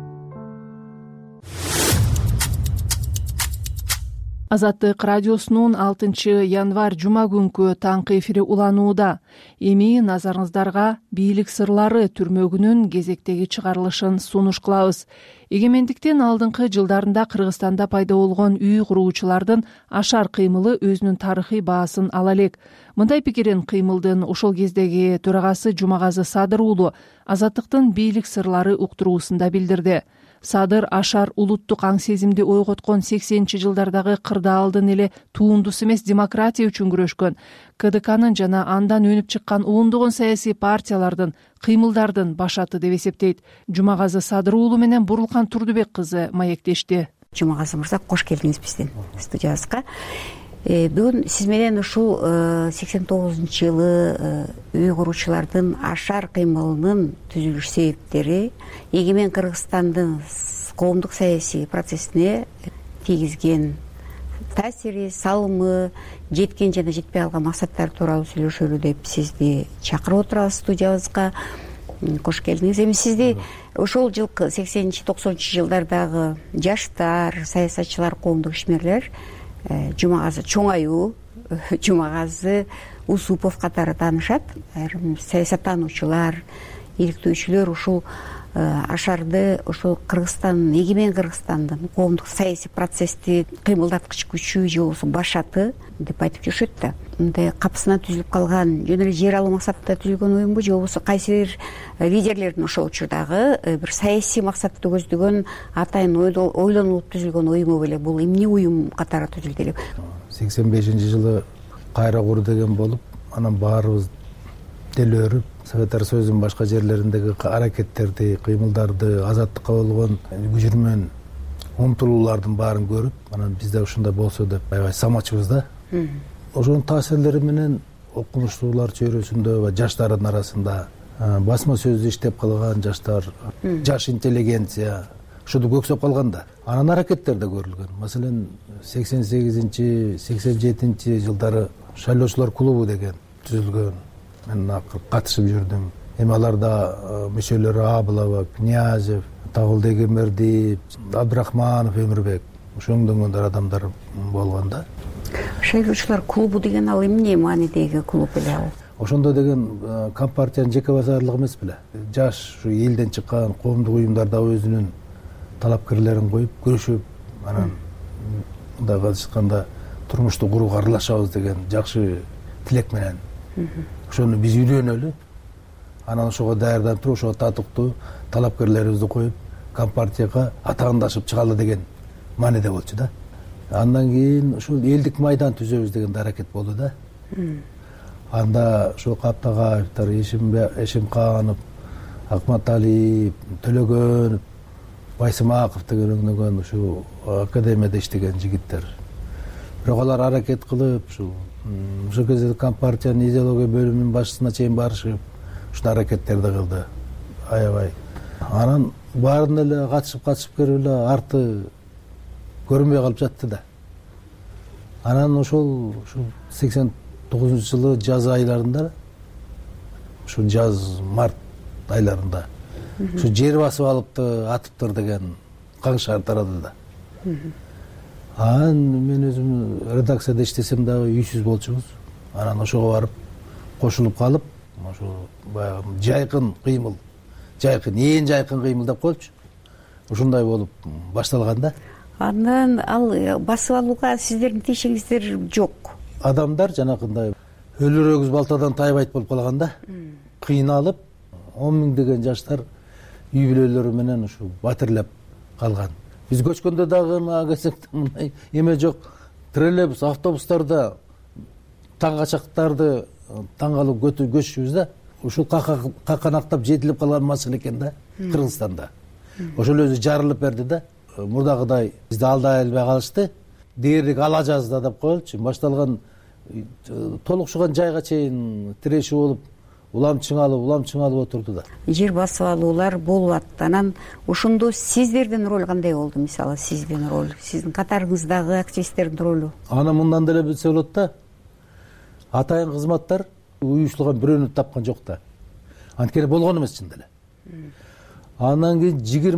Азаттык радиосунун 6-январь жума күнкү таңкы эфири уланууда. Эми назарыңыздарга бийлик сырлары түрмөгүнүн кезектеги чыгарылышын сунуш кылабыз. Эгемендиктин алдыңкы жылдарында Кыргызстанда пайда болгон үй куруучулардын ашар кыймылы өзүнүн тарыхый баасын ала элек. Мындай пикирин кыймылдын ошол кездеги төрагасы Жумагазы Садыр уулу Азаттыктын бийлик сырлары уктуруусунда билдирди. Садыр ашар улуттук аң сезимди ойготкон 80-жылдардагы кырдаалдын эле туундусу эмес, демократия үчүн күрөшкөн, КДКнын жана андан өнүп чыккан ондогон саясий партиялардын кыймылдардын башаты деп эсептейт. Жумагазы Садыр уулу менен Бурулкан Турдубек кызы маектешти. Жумагазы мырза, кош келдиңиз биздин студиябызга. Бүгүн сиз менен ушул 89-жылы үй куруучулардын ашар кыймылынын түзүлүш себептери, эгемен Кыргызстандын коомдук саясий процессине тийгизген таасири, салымы, жеткен жана жетпей калган максаттар тууралуу сүйлөшөлү деп сизди чакырып отурабыз студиябызга. Кош келдиңиз. Эми сизди ошол жылкы 80-90 жылдардагы жаштар, саясатчылар, коомдук ишмерлер Жумагазы Чоңаю, Жумагазы Усупов катары таанышат. Айрым саясаттануучулар, иликтөөчүлөр ушул ашарды ошол Кыргызстан, эгемен Кыргызстандын коомдук саясий процессти кыймылдаткыч күчү же болбосо башаты деп айтып жүрүшөт да. Мындай капысынан түзүлүп калган, жөн эле жер алуу максатында түзүлгөн уюмбу же болбосо кайсы бир лидерлердин ошол учурдагы бир саясий максатты көздөгөн атайын ойлонуп түзүлгөн уюму беле? Бул эмне уюм катары түзүлдү эле? 85-жылы кайра кур деген болуп, анан баарыбыз делөрүп, Советтер Союзунун башка жерлериндеги аракеттерди, кыймылдарды, азаттыкка болгон күжүрмөн умтулуулардын баарын көрүп, анан бизде ушундай болсо деп аябай самачыбыз да. Ошонун таасирлери менен окумуштуулар чөйрөсүндө, жаштардын арасында басма сөздү иштеп калган жаштар, жаш интеллигенция ушуну көксөп калган да. Анан аракеттер да көрүлгөн. Маселен 88-87 жылдары шайлоочулар клубу деген түзүлгөн. Мен катышып жүрдүм. Эми аларда мүчөлөрү Абылова, Князев, Тагылдегемерди, Абдрахманов, Өмүрбек, ошондой адамдар болгон да. Шайлоочулар клубу деген ал эмне маанидеги клуб эле ал? Ошондо деген Компартиянын жеке базарлыгы эмес беле. Жаш ушу элден чыккан коомдук уюмдарда өзүнүн талапкерлерин коюп, күрөшүп, анан мындай кылышканда турмушту курууга аралашабыз деген жакшы тилек менен. Ошону биз үйрөнөлү. Анан ошого даярданып туруп, ошого татыктуу талапкерлерибизди коюп, Компартияга атаандашып чыгалы деген мааниде болчу да. Андан кийин ушул элдик майдан түзөбүз деген аракет болду да. Анда ошол Каптагаевдер, Эшимканов, Акматалиев, Төлөгөнов, Байсымаков деген ушу академияда иштеген жигиттер. Бирок алар аракет кылып, ошол кезде Компартиянын идеология бөлүмүнүн башчысына чейин барышып, ушул аракеттерди кылды. Аябай. Анан баарын эле катышып келип эле арты көрүнбөй калып жатты да. Анан ошол 89-жылы жаз айларында, ушу жаз март айларында ушу жер басып алыпты, атыптыр деген каңшар тарады да. Анан мен өзүм редакцияда иштесем дагы үйсүз болчубуз. Анан ошого барып кошулуп калып, ошо баягы жайкын кыймыл, эң жайкын кыймыл деп коелучу. Ушундай болуп башталган да. Андан ал басып алууга сиздердин тиешеңиздер жок. Адамдар жанакындай өлөр өгүз балтадан тайбайт болуп калган да. Кыйналып, 10 миңдеген жаштар үй бүлөлөрү менен ушу батирлеп калган. Биз көчкөндө дагы мындай эме жок. Троллейбус, автобустарда таң качактарды таң калып көчүшүбүз да. Ушул каканактап жетилип калган маселе экен да Кыргызстанда. Ошол өзү жарылып берди да. Мурдагыдай бизди алдай албай калышты. Дээрлик ала жазда деп коелучу. Башталган толукшуган жайга чейин тирешүү болуп, улам чыңалып отурду да. Жер басып алуулар болуп атты. Анан ошондо сиздердин роль кандай болду? Мисалы, сиздин роль, сиздин катарыңыздагы активисттердин ролу? Аны мындан деле билсе болот да. Атайын кызматтар уюштурган бирөөнү тапкан жок да. Анткени болгон эмес чын деле. Андан кийин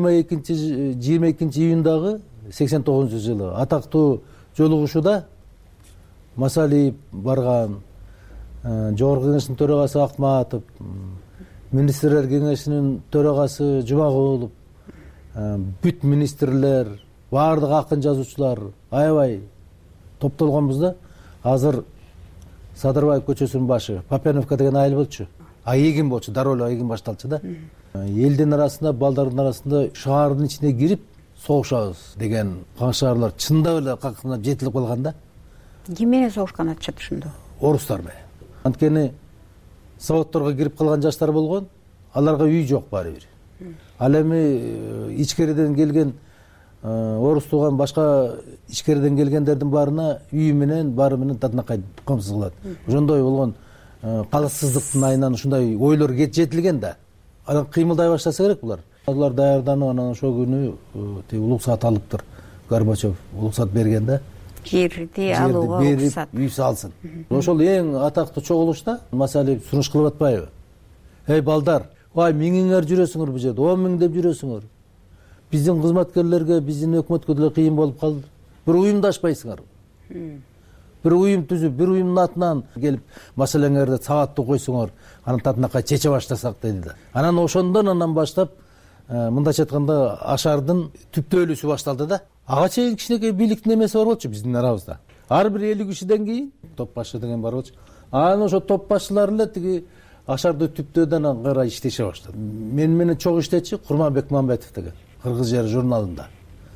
22 июндагы 89-жылы атактуу жолугушууда Масалиев барган, Жогорку Кеңештин төрагасы Акматов, Министрлер Кеңешинин төрагасы Жумагулов, бүт министрлер, баардык акын жазуучулар аябай топтолгонбуз да. Азыр Садырбаев көчөсүнүн башы, Папяновка деген айыл болчу. Эгин болчу, дароо эле эгин башталчу да. Элдин арасында, балдардын арасында шаардын ичине кирип согушабыз деген каңшаарлар чындап эле какынап жетилип калган да. Ким менен согушкан атышат ошондо? Орустар менен. Анткени заводдорго кирип калган жаштар болгон, аларга үй жок баары бир. Ал эми ичкериден келген орус тууган башка ичкериден келгендердин баарына үй менен, баары менен татынакай камсыз кылат. Ошондой болгон калыссыздыктын айынан ушундай ойлор жетилген да. Анан кыймылдай баштаса керек булар. Алар даярданып, анан ошол күнү улуксат алыптыр. Горбачев улуксат берген да. Жерди алууга уруксат. Үй салсын. Ошол эң атактуу чогулушта Масалиев сунуш кылып атпайбы? Эй балдар, миңиңер жүрөсүңөр бул жерде, 10 миң деп жүрөсүңөр. Биздин кызматкерлерге, биздин өкмөткө деле кыйын болуп калды. Бир уюмдашпайсыңар. бир уюм түзүп, бир уюмдун атынан келип маселеңерди сабаттуу койсоңор, анан татынакай чече баштасак деди да. Анан ошондон анан баштап мындайча айтканда Ашардын түптөлүүсү башталды да. Ага чейин кичинекей бийликтин эмеси бар болчу биздин арабызда. Ар бир 50 кишиден кийин топ башы деген бар болчу. Анан ошо топ башчылар эле тиги Ашарды түптөөдөн ары карай иштеше баштады. Мен менен чогуу иштечи Курманбек Мамбетов деген Кыргыз жери журналында.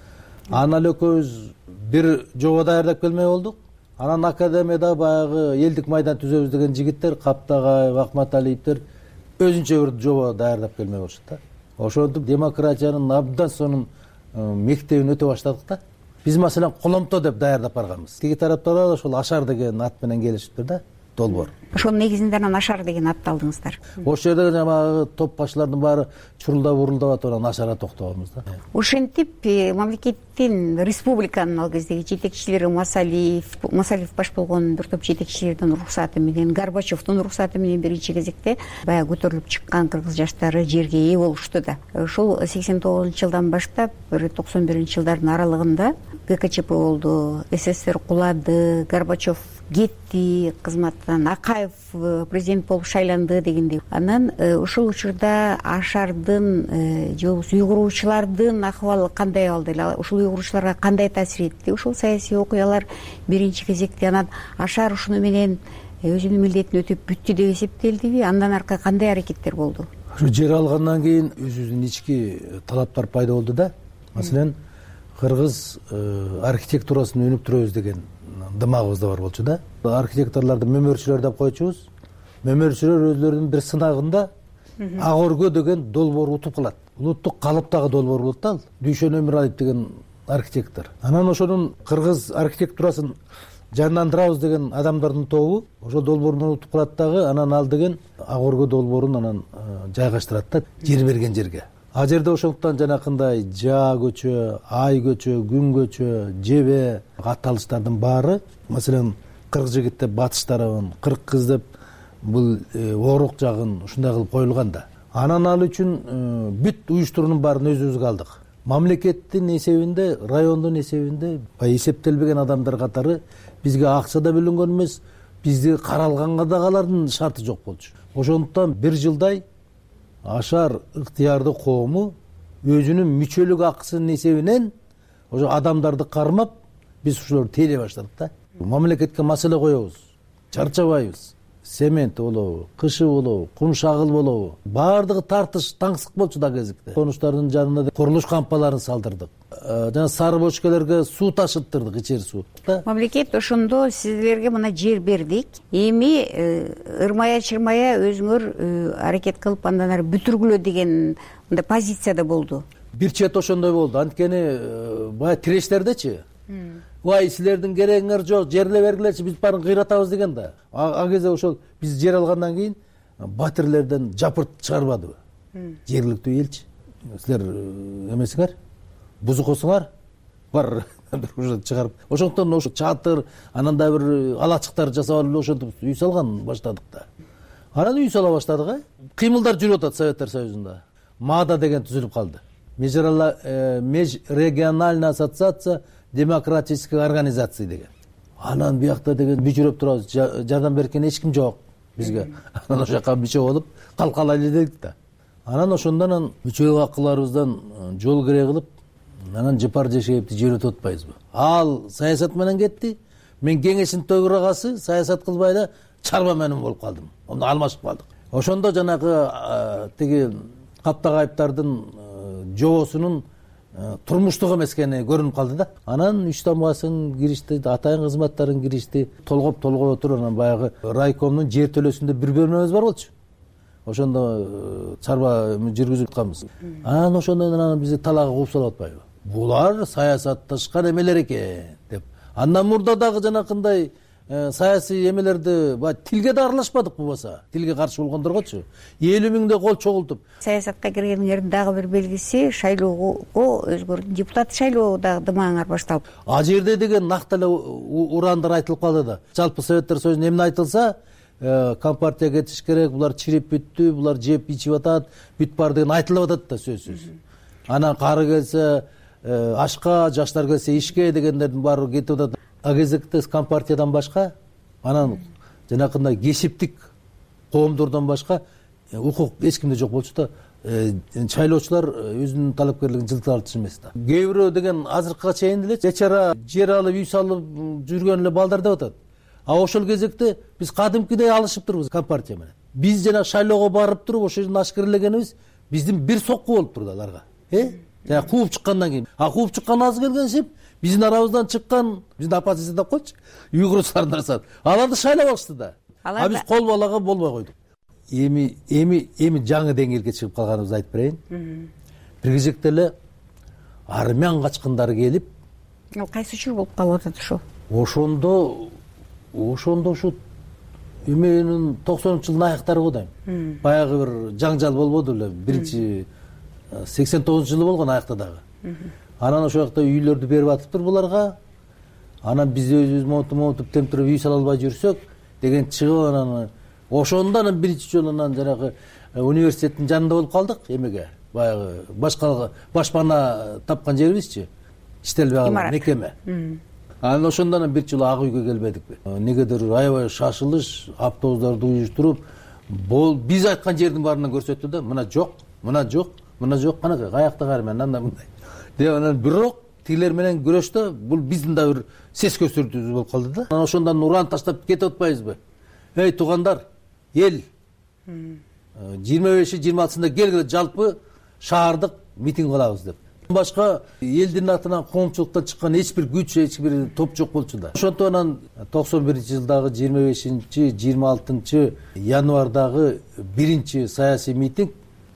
Анан ал экөөбүз бир жобо даярдап келмей болдук. Анан академияда баягы элдик майдан түзөбүз деген жигиттер, Каптагай, Акматалиевдер өзүнчө бир жобо даярдап келмей болушат да. Ошентип демократиянын абдан сонун мектебин өтө баштадык да. Биз маселен Коломто деп даярдап барганбыз. Тиги тараптар ошол Ашар деген ат менен келишиптир да. Долбоор. Ошонун негизинде анан Ашар деген атты алдыңыздар. Ошол жерде жанагы топ башлардын баары чурулдап урулдап атып анан Ашара токтогонбуз да. Ошентип мамлекеттин республиканын ал кездеги жетекчилери Масалиев баш болгон бир топ жетекчилердин уруксаты менен, Горбачевдун уруксаты менен биринчи кезекте баягы көтөрүлүп чыккан кыргыз жаштары жерге ээ болушту да. Ошол 89-жылдан баштап 91-жылдардын аралыгында ГКЧП болду, СССР кулады, Горбачев кетти кызматтан, Акаев президент болуп шайланды дегендей. Анан ошол учурда Ашардын же уйгуруучулардын акыбалы кандай болду эле, ошол уйгуруучуларга кандай таасир этти? Ошол саясий окуялар биринчи кезекте анан Ашар ушуну менен өзүнүн милдетин өтөп бүттү деп эсептелдиби? Андан аркы кандай аракеттер болду? Жер алгандан кийин өзүбүздүн ички талаптар пайда болду да. Маселен, кыргыз архитектурасын өнүктүрөбүз деген дымагыбызда бар болчу да. Архитекторлорду мөмөрчүлөр деп койчубуз. Мөмөрчүлөр өзлөрүнүн бир сынагында Ак өргө деген долбоор утуп калат. Улуттук калыптагы долбоор болот да. Дүйшөн Өмүралиев деген архитектор. Анан ошонун кыргыз архитектурасын жандандырабыз деген адамдардын тобу ошол долбоорунан утуп калат дагы, анан ал деген Ак өргө долбоорун анан жайгаштырат да жер берген жерге. А жерде ошондуктан жанакындай Жаа көчө, Ай көчө, Күн көчө, Жебе катталыштардын баары, маселен Кырк жигит деп батыш тарабын, Кырк кыз деп бул Орук жагын ушундай кылып коюлган да. Анан ал үчүн бүт уюштуруунун баарын өзүбүзгө алдык. Мамлекеттин эсебинде, райондун эсебинде эсептелбеген адамдар катары бизге акча да бөлүнгөн эмес, бизди каралганга да алардын шарты жок болчу. Ошондуктан бир жылдай Ашар ыктыярдуу коому өзүнүн мүчөлүк акысынын эсебинен ошо адамдарды кармап, биз ушуларды тейлей баштадык да. Мамлекетке маселе коебуз, чарчабайбыз. Семент болобу, кышы болобу, кум шагыл болобу, баардыгы тартыш, таңсык болчу да кезикте. Конуштардын жанына курулуш кампаларын салдырдык. Жана сары бочкелерге суу ташыттырдык, ичери суу. Мамлекет ошондо сиздерге мына жер бердик. Эми ырмая-чырмая өзүңөр аракет кылып андан ары бүтүргүлө деген мындай позицияда болду. Бир чет ошондой болду. Анткени бая тирештердечи. Вай силердин керегиңер жок, жерле бергилерчи, биз баарын кыйратабыз деген да. А кезде ошол биз жер алгандан кийин батирлерден жапырт чыгарбадыбы? Жергиликтүү элчи. Силер эмесиңер, бузукосуңар бар уже чыгарып. Ошондон ошо чатыр, анан да бир алачыктар жасап алып ошентип үй салган баштадык да. Анан үй сала баштадык, кыймылдар жүрүп атат Советтер Союзунда. МАДА деген түзүлүп калды. Межрегиональная ассоциация демократических организаций деген. Анан биякта деген бүчүрөп турабыз, жардам берген эч ким жок бизге. Анан ошол жака мүчө болуп калкалайлы дедик да. Анан ошондон мүчөлүк акыларыбыздан жол кере кылып, анан Жыпар Жешеевди жөнөтүп атпайбызбы? Ал саясат менен кетти. Мен кеңештин төрагасы саясат кылбай да чарба менен болуп калдым. Онда алмашып калдык. Ошондо жанагы тиги Каптагайыптардын жобосунун турмуштук эмес экени көрүнүп калды да. Анан үч тамгасын киришти, атайын кызматтарын киришти. Толгоп отуруп, анан баягы райкомдун жер төлөсүндө бир бөлмөбүз бар болчу. Ошондо чарба жүргүзүп атканбыз. Анан ошондон бизди талаага кууп салып атпайбы? Булар саясатташкан эмелер экен деп. Андан мурда дагы жанакындай саясий эмелерди тилге да аралашпадык болбосо. Тилге каршы болгондоргочу 50 миңдей кол чогултуп. Саясатка киргениңердин дагы бир белгиси шайлоого өзгөрдү. Депутат шайлоо дагы дымаңар башталып. А жерде деген накты эле урандар айтылып калды да. Жалпы Советтер Союзунда эмне айтылса, компартия кетиш керек, булар чирип бүттү, булар жеп ичип атат, бүт бар деген айтылып атат да сөзсүз. Анан кары келсе ашка, жаштар келсе ишке дегендердин баары кетип атат. ал кезекте компартиядан башка анан жанакындай кесиптик коомдордон башка укук эч кимде жок болчу да шайлоочулар өзүнүн талапкерлигин жылыта алчу эмес да. Кээ бирөө деген азыркыга чейин деле чечара жер алып үй салып жүргөн эле балдар деп атат. А ошол кезекте биз кадимкидей алышып турбуз компартия менен. Биз жана шайлоого барып туруп ошол жерден ашкерелегенибиз биздин бир сокку болуп турду аларга. Жана кууп чыккандан кийин. А кууп чыккан аз келгенсип биздин арабыздан чыккан биздин оппозиция деп койчу. Уйгурлардын арасынан. Аларды шайлап алышты да. А биз кол балага болбой койдук. Эми жаңы деңгээлге чыгып калганыбызды айтып берейин. Бир кезекте эле армян качкындары келип, ал кайсы жыл болуп калып атат ошо? Ошондо ушу эменин 90-жылдын аяктары го дейм. Баягы бир жаңжал болбоду эле. Биринчи 89-жылы болгон аякта дагы. Анан ошол жакта үйлөрдү берип атыптыр буларга. Анан биз өзүбүз монтуп темтирип үй сала албай жүрсөк деген чыгып анан ошондо анан биринчи жолу анан жанагы университеттин жанында болуп калдык эмеге. Баягы башпана тапкан жерибизчи. Иштелбей калган мекеме. Анан ошондо анан бир жолу ак үйгө келбедикпи? Негедир аябай шашылыш, автобустарды уюштуруп, биз айткан жердин баарынан көрсөттү да, мына жок, канакай каякта армян анда мындай. Деп анан бирок тилер менен күрөштө бул биздин да бир сес көстөрүүбүз болуп калды да. Анан ошондон уран таштап кетип атпайбызбы? Эй туугандар, эл 25-26-сында келгиле жалпы шаардык митинг кылабыз деп. Башка элдин атынан коомчулуктан чыккан эч бир күч, эч бир топ жок болчу да. Ошондо анан 91-жылдагы 25-26 январдагы биринчи саясий митинг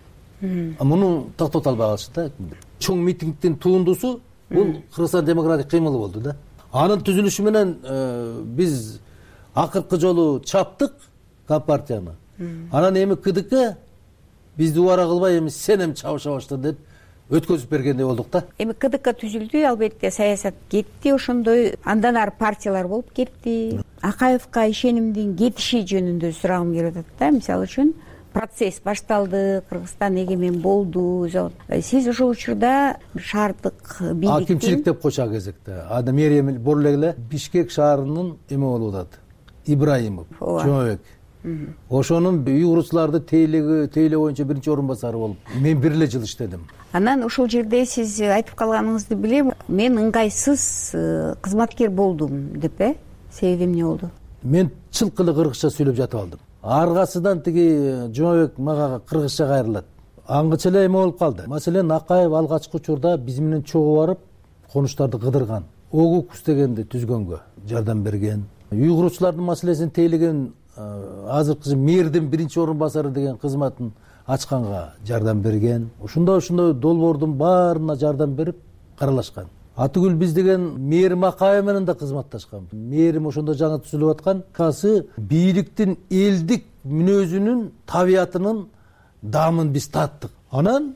муну токтото албай калышты да. Чоң митингдин тундусу бул Кыргызстан демократик кыймылы болду да. Анын түзүлүшү менен биз акыркы жолу чаптык компартияны. Анан эми КДК бизди убара кылбай эми сен эми чабыша башла деп өткөзүп бергендей болдук да. Эми КДК түзүлдү, албетте саясат кетти, ошондой андан ары партиялар болуп кетти. Акаевка ишенимдин кетиши жөнүндө сурагым келип атат да. Мисалы үчүн процесс башталды, Кыргызстан эгемен болду. Сиз ошол учурда шаардык бийликтин акимчилик деп койчу кезекте. Мэрия бору эле Бишкек шаарынын эме болуп атат. Ибраимов, Жомобек. Ошонун уйгурчуларды тейлөө боюнча биринчи орун басары болуп, мен бир эле жыл иштедим. Анан ошол жерде сиз айтып калганыңызды билем, мен ыңгайсыз кызматкер болдум деп, себеби эмне болду? Мен чылкы эле кыргызча сүйлөп жатып алдым. Аргасынан тиги Жомобек мага кыргызча кайрылат. Аңгыча эле эме болуп калды. Маселен, Акаев алгачкы учурда биз менен чогуу барып, конуштарды кыдырган. Огукус дегенди түзгөнгө жардам берген. Уйгурчулардын маселесин тейлеген азыркы мэрдин биринчи орун басары деген кызматын ачканга жардам берген. Ошондой долбоордун баарына жардам берип каралашкан. Атыгүл биз деген мэрим Акаев менен да кызматташкан. Мэрим ошондо жаңы түзүлүп аткан касы бийликтин элдик мүнөзүнүн, табиятынын дамын биз таттык. Анан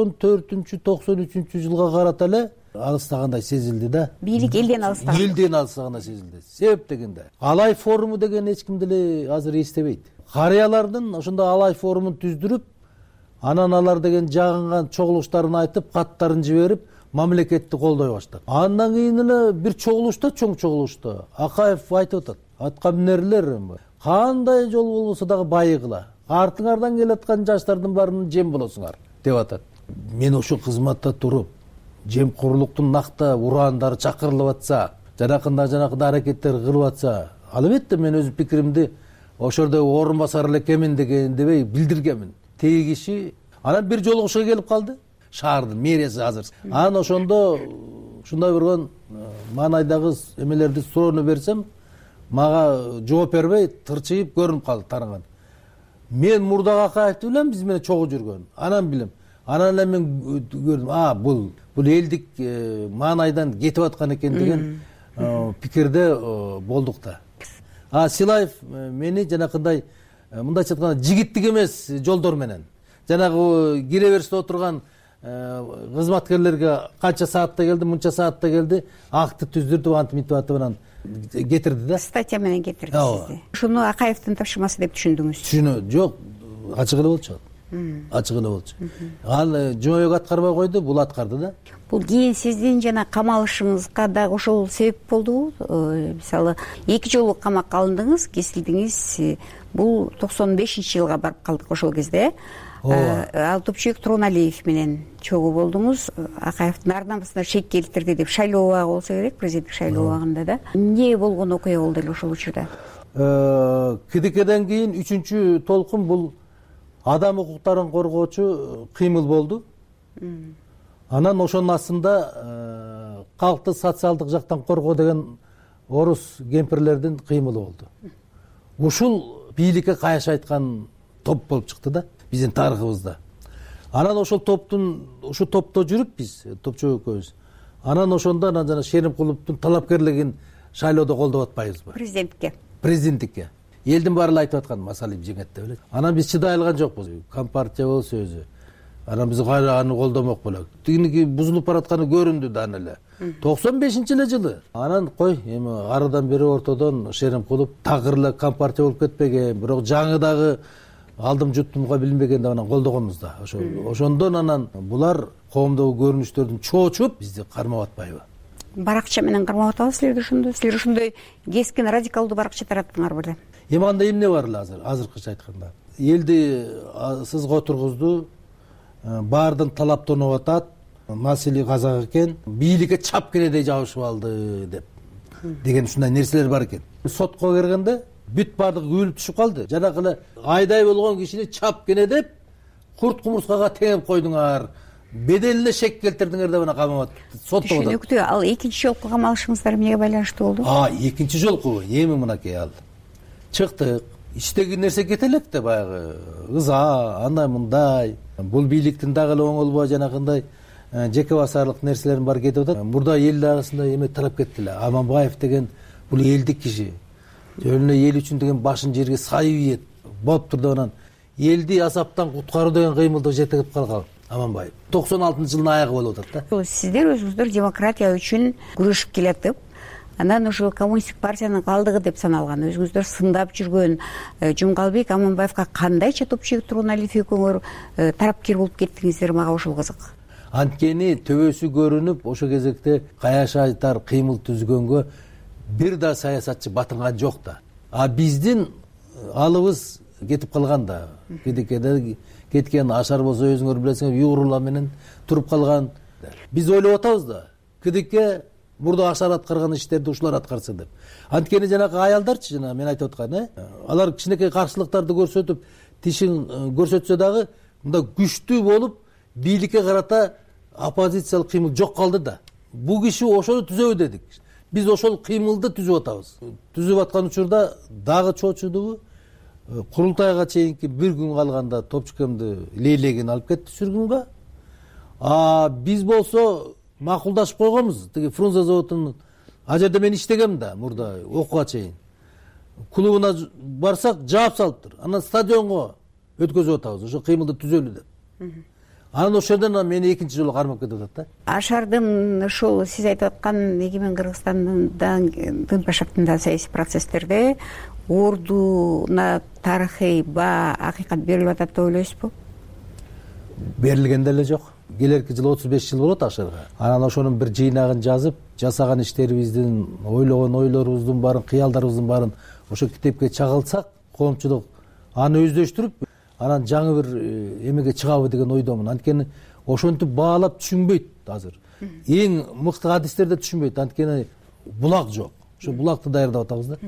94-93 жылга карата эле алыстагандай сезилди да. Бийлик элден алыстагандай сезилди. Себеп дегенде Алай форуму деген эч ким деле азыр эстебейт. Карыялардын ошондо Алай форумун түздүрүп, анан алар деген жагынган чогулуштарын айтып, каттарын жиберип, мамлекетти колдой баштады. Андан кийин эле бир чогулушта, чоң чогулушта Акаев айтып атат: "Аткаминерлер, кандай жол болбосо дагы байыгыла. Артыңардан келаткан жаштардын баарынын жем болосуңар" деп атат. Мен ошол кызматта туруп, жемкорлуктун накта урандары чакырылып атса, жанакында аракеттер кылып атса, албетте мен өз пикиримди ошордо орун басар эле экенмин дебей билдиргенмин. Теги киши анан бир жолугушууга келип калды. Шаардын мэриясы азыр. Анан ошондо ушундай бир маанайдагы эмелерди суроону берсем, мага жооп бербей тырчыйып көрүнүп калды таранган. Мен мурдагы Акаевди билем, биз менен чогуу жүргөн. Анан билем. Анан эле мен көрдүм, бул элдик маанайдан кетип аткан экен деген пикирде болдук да. Силаев мени жанакындай мындайча айтканда жигиттик эмес жолдор менен, жанагы кире бериште отурган кызматкерлерге канча саатта келди, мынча саатта келди, акты түздүрдү, антип мынтип атып анан кетирди да. Статья менен кетирди сизди. Ушуну Акаевдин тапшырмасы деп түшүндүңүз? Жок, ачык эле болчу. ачыгына болчу. Ал жойгө аткарбай койду, бул аткарды да. Бул кийин сиздин жана камалышыңызга дагы ошол себеп болдубу? Мисалы 2 жолу камакка алындыңыз, кесилдиңиз. Бул 95-жылга барып калдык ошол кезде. Ал Топчуек Туруналиев менен чогуу болдуңуз. Акаевдин ардамысына шек келтирди деп шайлоо убагы болсо керек, президенттик шайлоо убагында да. Эмне болгон окуя болду эле ошол учурда? КДКден кийин 3-чү толкун бул адам укуктарын коргоочу кыймыл болду. Анан ошонун астында калкты социалдык жактан коргоо деген орус кемпирлердин кыймылы болду. Ушул бийликке кайшы айткан топ болуп чыкты да биздин тарыхыбызда. Анан ошол ушу топто жүрүп биз, Топчуек экөөбүз. Анан ошондо жана Шеримкуловдун талапкерлигин шайлоодо колдоп атпайбызбы? Президенттикке. Элдин баары эле айтып аткан Масалиев жеңет деп эле. Анан биз чыдай алган жокпуз. Компартия болсо өзү. Анан биз аны колдомок болок. Тигиники бузулуп баратканы көрүндү да эле. 95-жылы. Анан кой, эми арыдан бери ортодон Шеримкулов такыр эле компартия болуп кетпеген, бирок жаңы дагы алдым жуттумга билинбеген деп анан колдогонбуз да. Ошондон анан булар коомдогу көрүнүштөрдүн чоочуп бизди кармап атпайбы? Баракча менен кармап атабы силерди ошондо? Силер ошондой кескин радикалдуу баракча тараттыңар беле? Эми анда эмне бар эле азыркыча айтканда? Элди сызга отургузду, баардын талаптанып атат, маселе казак экен, бийликке чап кередей жабышып алды деп деген ушундай нерселер бар экен. Сотко кергенде бүт баардыгы күбөлүп түшүп калды. Жанагы эле айдай болгон кишини чап кене деп курт кумурскага теңеп койдуңар, беделине шек келтирдиңер деп ана камап сотто болду. Түшүнүктүү. Ал экинчи жолку камалышыңыздар эмнеге байланыштуу болду? Экинчи жолку эми мынакей ал. Чыктык, ичтеги нерсе кете элек да баягы ыза, андай мындай. Бул бийликтин дагы эле оңолбой жанагындай жеке басарлык нерселерин бар кетип атат. Мурда эл арасында эме тарап кетти эле. Аманбаев деген бул элдик киши. Жөн эле эл үчүн деген башын жерге сайып ийет. Болуптур деп анан элди азаптан куткаруу деген кыймылды жетелеп калган Аманбаев. 96-жылдын аягы болуп атат да. Сиздер өзүңүздөр демократия үчүн күрөшүп келатып, анан ошол коммунисттик партиянын калдыгы деп саналган, өзүңүздөр сындап жүргөн Жумгалбек Аманбаевга кандайча Топчуек Туруналиев экөөңөр тарапкер болуп кеттиңиздер, мага ошол кызык. Анткени төбөсү көрүнүп, ошо кезекте каяша айтар кыймыл түзгөнгө бир да саясатчы батынган жок да. Биздин алыбыз кетип калган да. Кедекеде кеткен Ашар болсо өзүңөр билесиңер, уйгурлар менен туруп калган. Биз ойлоп атабыз да. Кедеке мурда Ашар аткарган иштерди ушулар аткарсын деп. Анткени жанагы аялдарчы, жана мен айтып аткан, алар кичинекей каршылыктарды көрсөтүп, тишин көрсөтсө дагы мындай күчтүү болуп, бийликке карата оппозициялык кыймыл жок калды да. Бул киши ошону түзөбү дедик. Биз ошол кыймылды түзүп атабыз. Түзүп аткан учурда дагы чоочудубу курултайга чейинки бир күн калганда Топчукемди лейлеген алып кетти сүргүнгө. Биз болсо макулдашып койгонбуз. Тиги Фрунзе заводунун а жерде мен иштегем да мурда окууга чейин. Клубуна барсак жаап салыптыр. Анан стадионго өткөзүп атабыз. Ошо кыймылды түзөлү деп. Анан ошол жерден мени экинчи жолу кармап кетип атат да. Ашардын ушул сиз айтып аткан эгемен Кыргызстандын дын башактагы саясий процесстерде ордуна тарыхый баа акыйкат берилип атат деп ойлойсузбу? Берилген деле жок. Келерки жылы 35 жыл болот Ашарга. Анан ошонун бир жыйнагын жазып, жасаган иштерибиздин, ойлогон ойлорубуздун баарын, кыялдарыбыздын баарын ошо китепке чагылсак, коомчулук аны өздөштүрүп, анан жаңы бир эмеге чыгабы деген ойдомун. Анткени ошентип баалап түшүнбөйт азыр. Эң мыкты адистерде түшүнбөйт. Анткени булак жок. Ошо булакты даярдап атабыз да.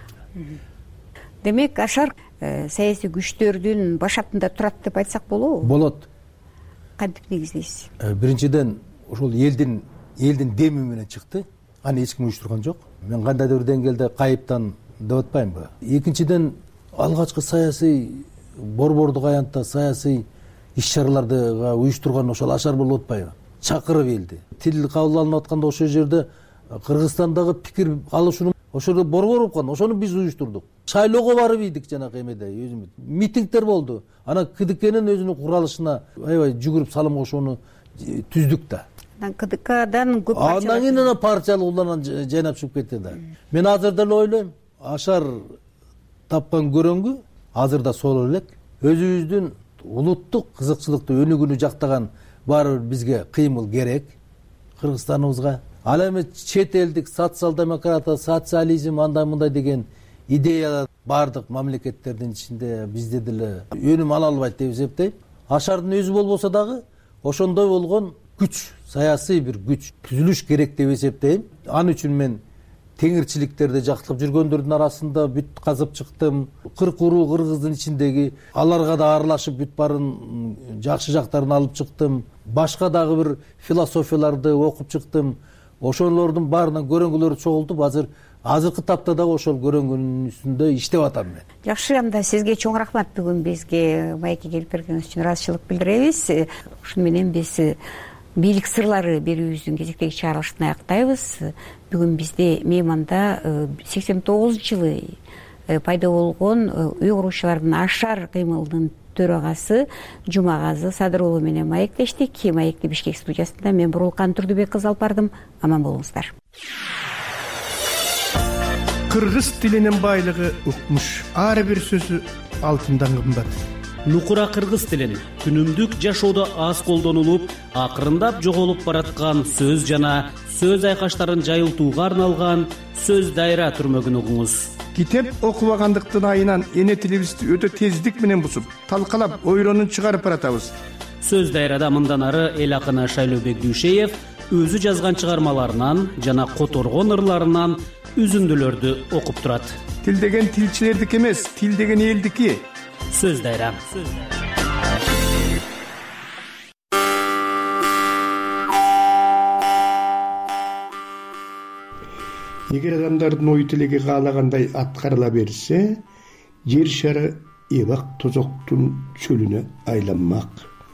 Демек, Ашар саясий күчтөрдүн башатында турат деп айтсак болобу? Болот. Кантип негиздейсиз? Биринчиден ошол элдин деми менен чыкты. Аны эч ким уюштурган жок. Мен кандайдыр бир деңгээлде кайыптан деп атпаймынбы? Экинчиден алгачкы саясий борбордук аянтта саясий иш-чараларды уюштурган ошол Ашар болуп атпайбы? Чакырып элди. Тил кабыл алынып атканда ошол жерде Кыргызстандагы пикир алышууну ошол жерде борбор болуп калды. Ошону биз уюштурдук. Шайлоого барып ийдик жанагы эмеде, өзүбүз. Митингдер болду. Анан КДКнын өзүнүн куралышына аябай жүгүрүп салым кошууну түздүк да. КДКдан көп партия. Андан кийин партиялык уланан жайнап чыгып кетти да. Мен азыр деле ойлойм, Ашар тапкан көрөнгү азыр да сол элек. Өзүбүздүн улуттук кызыкчылыкты өнүгүүнү жактаган баары бир бизге кыймыл керек Кыргызстаныбызга. Ал эми чет элдик социал демократия, социализм андай мындай деген идеялар баардык мамлекеттердин ичинде бизде деле өнүм ала албайт деп эсептейм. Ашардын өзү болбосо дагы ошондой болгон күч, саясий бир күч түзүлүш керек деп эсептейм. Ал үчүн мен теңирчиликтерди жактырып жүргөндөрдүн арасында бүт казып чыктым. 40 уруу кыргыздын ичиндеги аларга да аралашып бүт барын жакшы жактарын алып чыктым. Башка дагы бир философияларды окуп чыктым. Ошолордун баарынан көрөнгүлөр чогултуп азыркы тапта дагы ошол көрөнгүнүн үстүндө иштеп атам мен. Жакшы, анда сизге чоң рахмат. Бүгүн бизге майкке келип бергениңиз үчүн ыраазычылык билдиребиз. Ушуну менен биз бийлик сырлары берүүбүздүн кезектеги чыгарылышын аяктайбыз. Бүгүн бизде мейманда 89-жылы пайда болгон үй куруучулардын ашар кыймылынын төрагасы Жумагазы Садыр уулу менен маектештик. Маекти Бишкек студиясында мен Бурулкан Турдубек кызы алып бардым. Аман болуңуздар. Кыргыз тилинин байлыгы укмуш. Ар бир сөзү алтындан кымбат. Нукура кыргыз тилин күнүмдүк жашоодо аз колдонулуп, акырындап жоголуп бараткан сөз жана сөз айкаштарын жайылтууга арналган сөз дайра түрмөгүн угуңуз. Китеп окубагандыктын айынан эне тилибизди өтө тездик менен бусуп, талкалап, ойронун чыгарып баратабыз. Сөз дайрада мындан ары эл акыны Шайлообек Дүйшеев өзү жазган чыгармаларынан жана которгон ырларынан үзүндүлөрдү окуп турат. Тил деген тилчилердики эмес, тил деген элдики. Сөз дайра. Эгер адамдардын ой тилеги каалагандай аткарыла берсе, жер шары эбак тозоктун чөлүнө айланмак.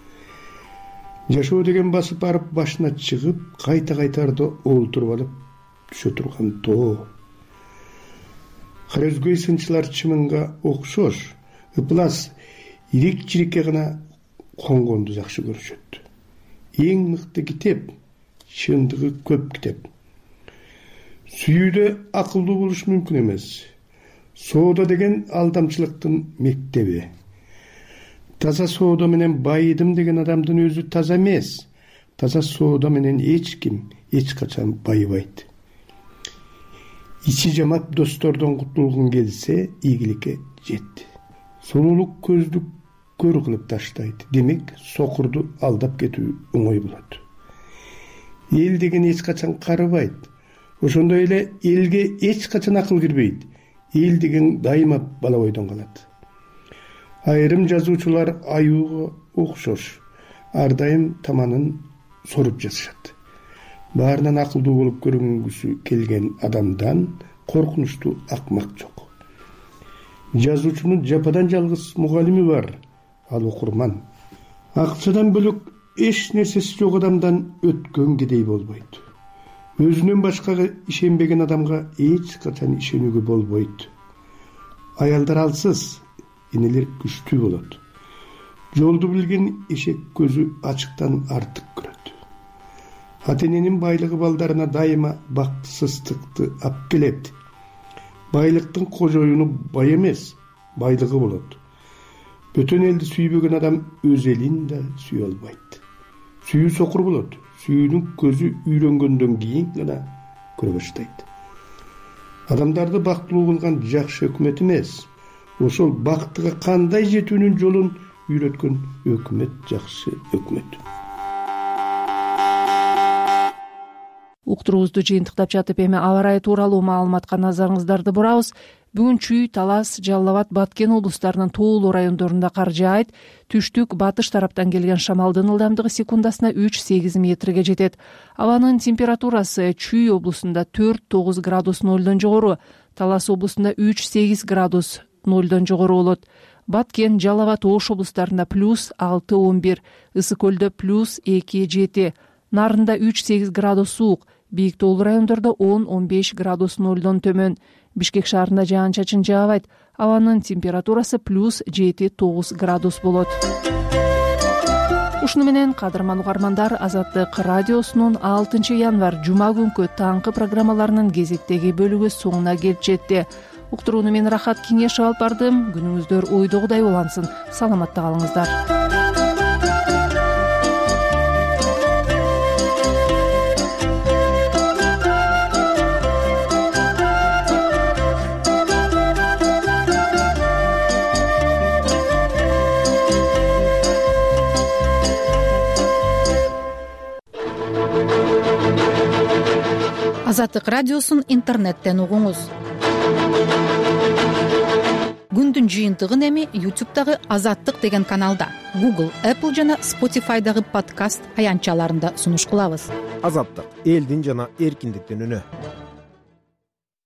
Жашоо деген басып барып башына чыгып, кайта-кайтарда олтуруп алып түшө турган тоо. Карөзгөй сынчылар чымынга окшош, ыплас ирик-чирикке гана конгонду жакшы көрүшөт. Эң мыкты китеп, чындыгы көп китеп. Сүйүүдө акылдуу болуш мүмкүн эмес. Соода деген алдамчылыктын мектеби. Таза соода менен байыдым деген адамдын өзү таза эмес. Таза соода менен эч ким эч качан байыбайт. Ичи жамап достордон кутулгун келсе, ийгиликке жет. Сонулук көздү көр кылып таштайт. Демек, сокурду алдап кетүү оңой болот. Эл деген эч качан карыбайт. Ошондой эле элге эч качан акыл кирбейт. Эл деген дайыма бала бойдон калат. Айрым жазуучулар аюуга окшош, ар дайым таманын соруп жатышат. Баарынан акылдуу болуп көрүнгүсү келген адамдан коркунучтуу акмак жок. Жазуучунун жападан жалгыз мугалими бар, ал окурман. Акчадан бөлөк эч нерсеси жок адамдан өткөн кедей болбойт. Өзүнөн башкага ишенбеген адамга эч качан ишенүүгө болбойт. Аялдар алсыз, энелер күчтүү болот. Жолду билген эшек көзү ачыктан артык көрөт. Ата-эненин байлыгы балдарына дайыма бактысыздыкты алып келет. Байлыктын кожоюну бай эмес, байлыгы болот. Бөтөн элди сүйбөгөн адам өз элин да сүйө албайт. Сүйүү сокур болот. Сүйүүнүн көзү үйрөнгөндөн кийин гана көрө баштайт. Адамдарды бактылуу кылган жакшы өкмөт эмес, ошол бактыга кандай жетүүнүн жолун үйрөткөн өкмөт жакшы өкмөт. Уктуруубузду жыйынтыктап жатып эми аба ырайы тууралуу маалыматка назарыңыздарды бурабыз. Бүгүн Чүй, Талас, Жалал Абад, Баткен облустарынын тоолуу райондорунда кар жаайт. Түштүк, батыш тараптан келген шамалдын ылдамдыгы секундасына 3-8 метрге жетет. Абанын температурасы Чүй облусунда 4-9 градус 0-дон жогору, Талас облусунда 3-8 градус 0-дон жогору болот. Баткен, Жалал Абад, Ош облустарында +6-11, Ысык көлдө +2-7, Нарында 3-8 градус суук, бийик тоолуу райондордо 10-15 градус 0-дон төмөн. Бишкек шаарында жаан-чачын жаабайт. Абанын температурасы +7-9 градус болот. Ушуну менен кадырман угармандар, Азаттык радиосунун 6 январь жума күнкү таңкы программаларынын кезектеги бөлүгү соңуна келип жетти. Уктурууну мен Рахат Кеңешев алып бардым. Күнүңүздөр ойдогудай улансын. Саламатта калыңыздар. Азаттык радиосун интернеттен угуңуз. Күндүн жыйынтыгын эми YouTube'дагы Азаттык деген каналда, Google, Apple жана Spotify'дагы подкаст аянтчаларында сунуш кылабыз. Азаттык — элдин жана эркиндиктин үнү.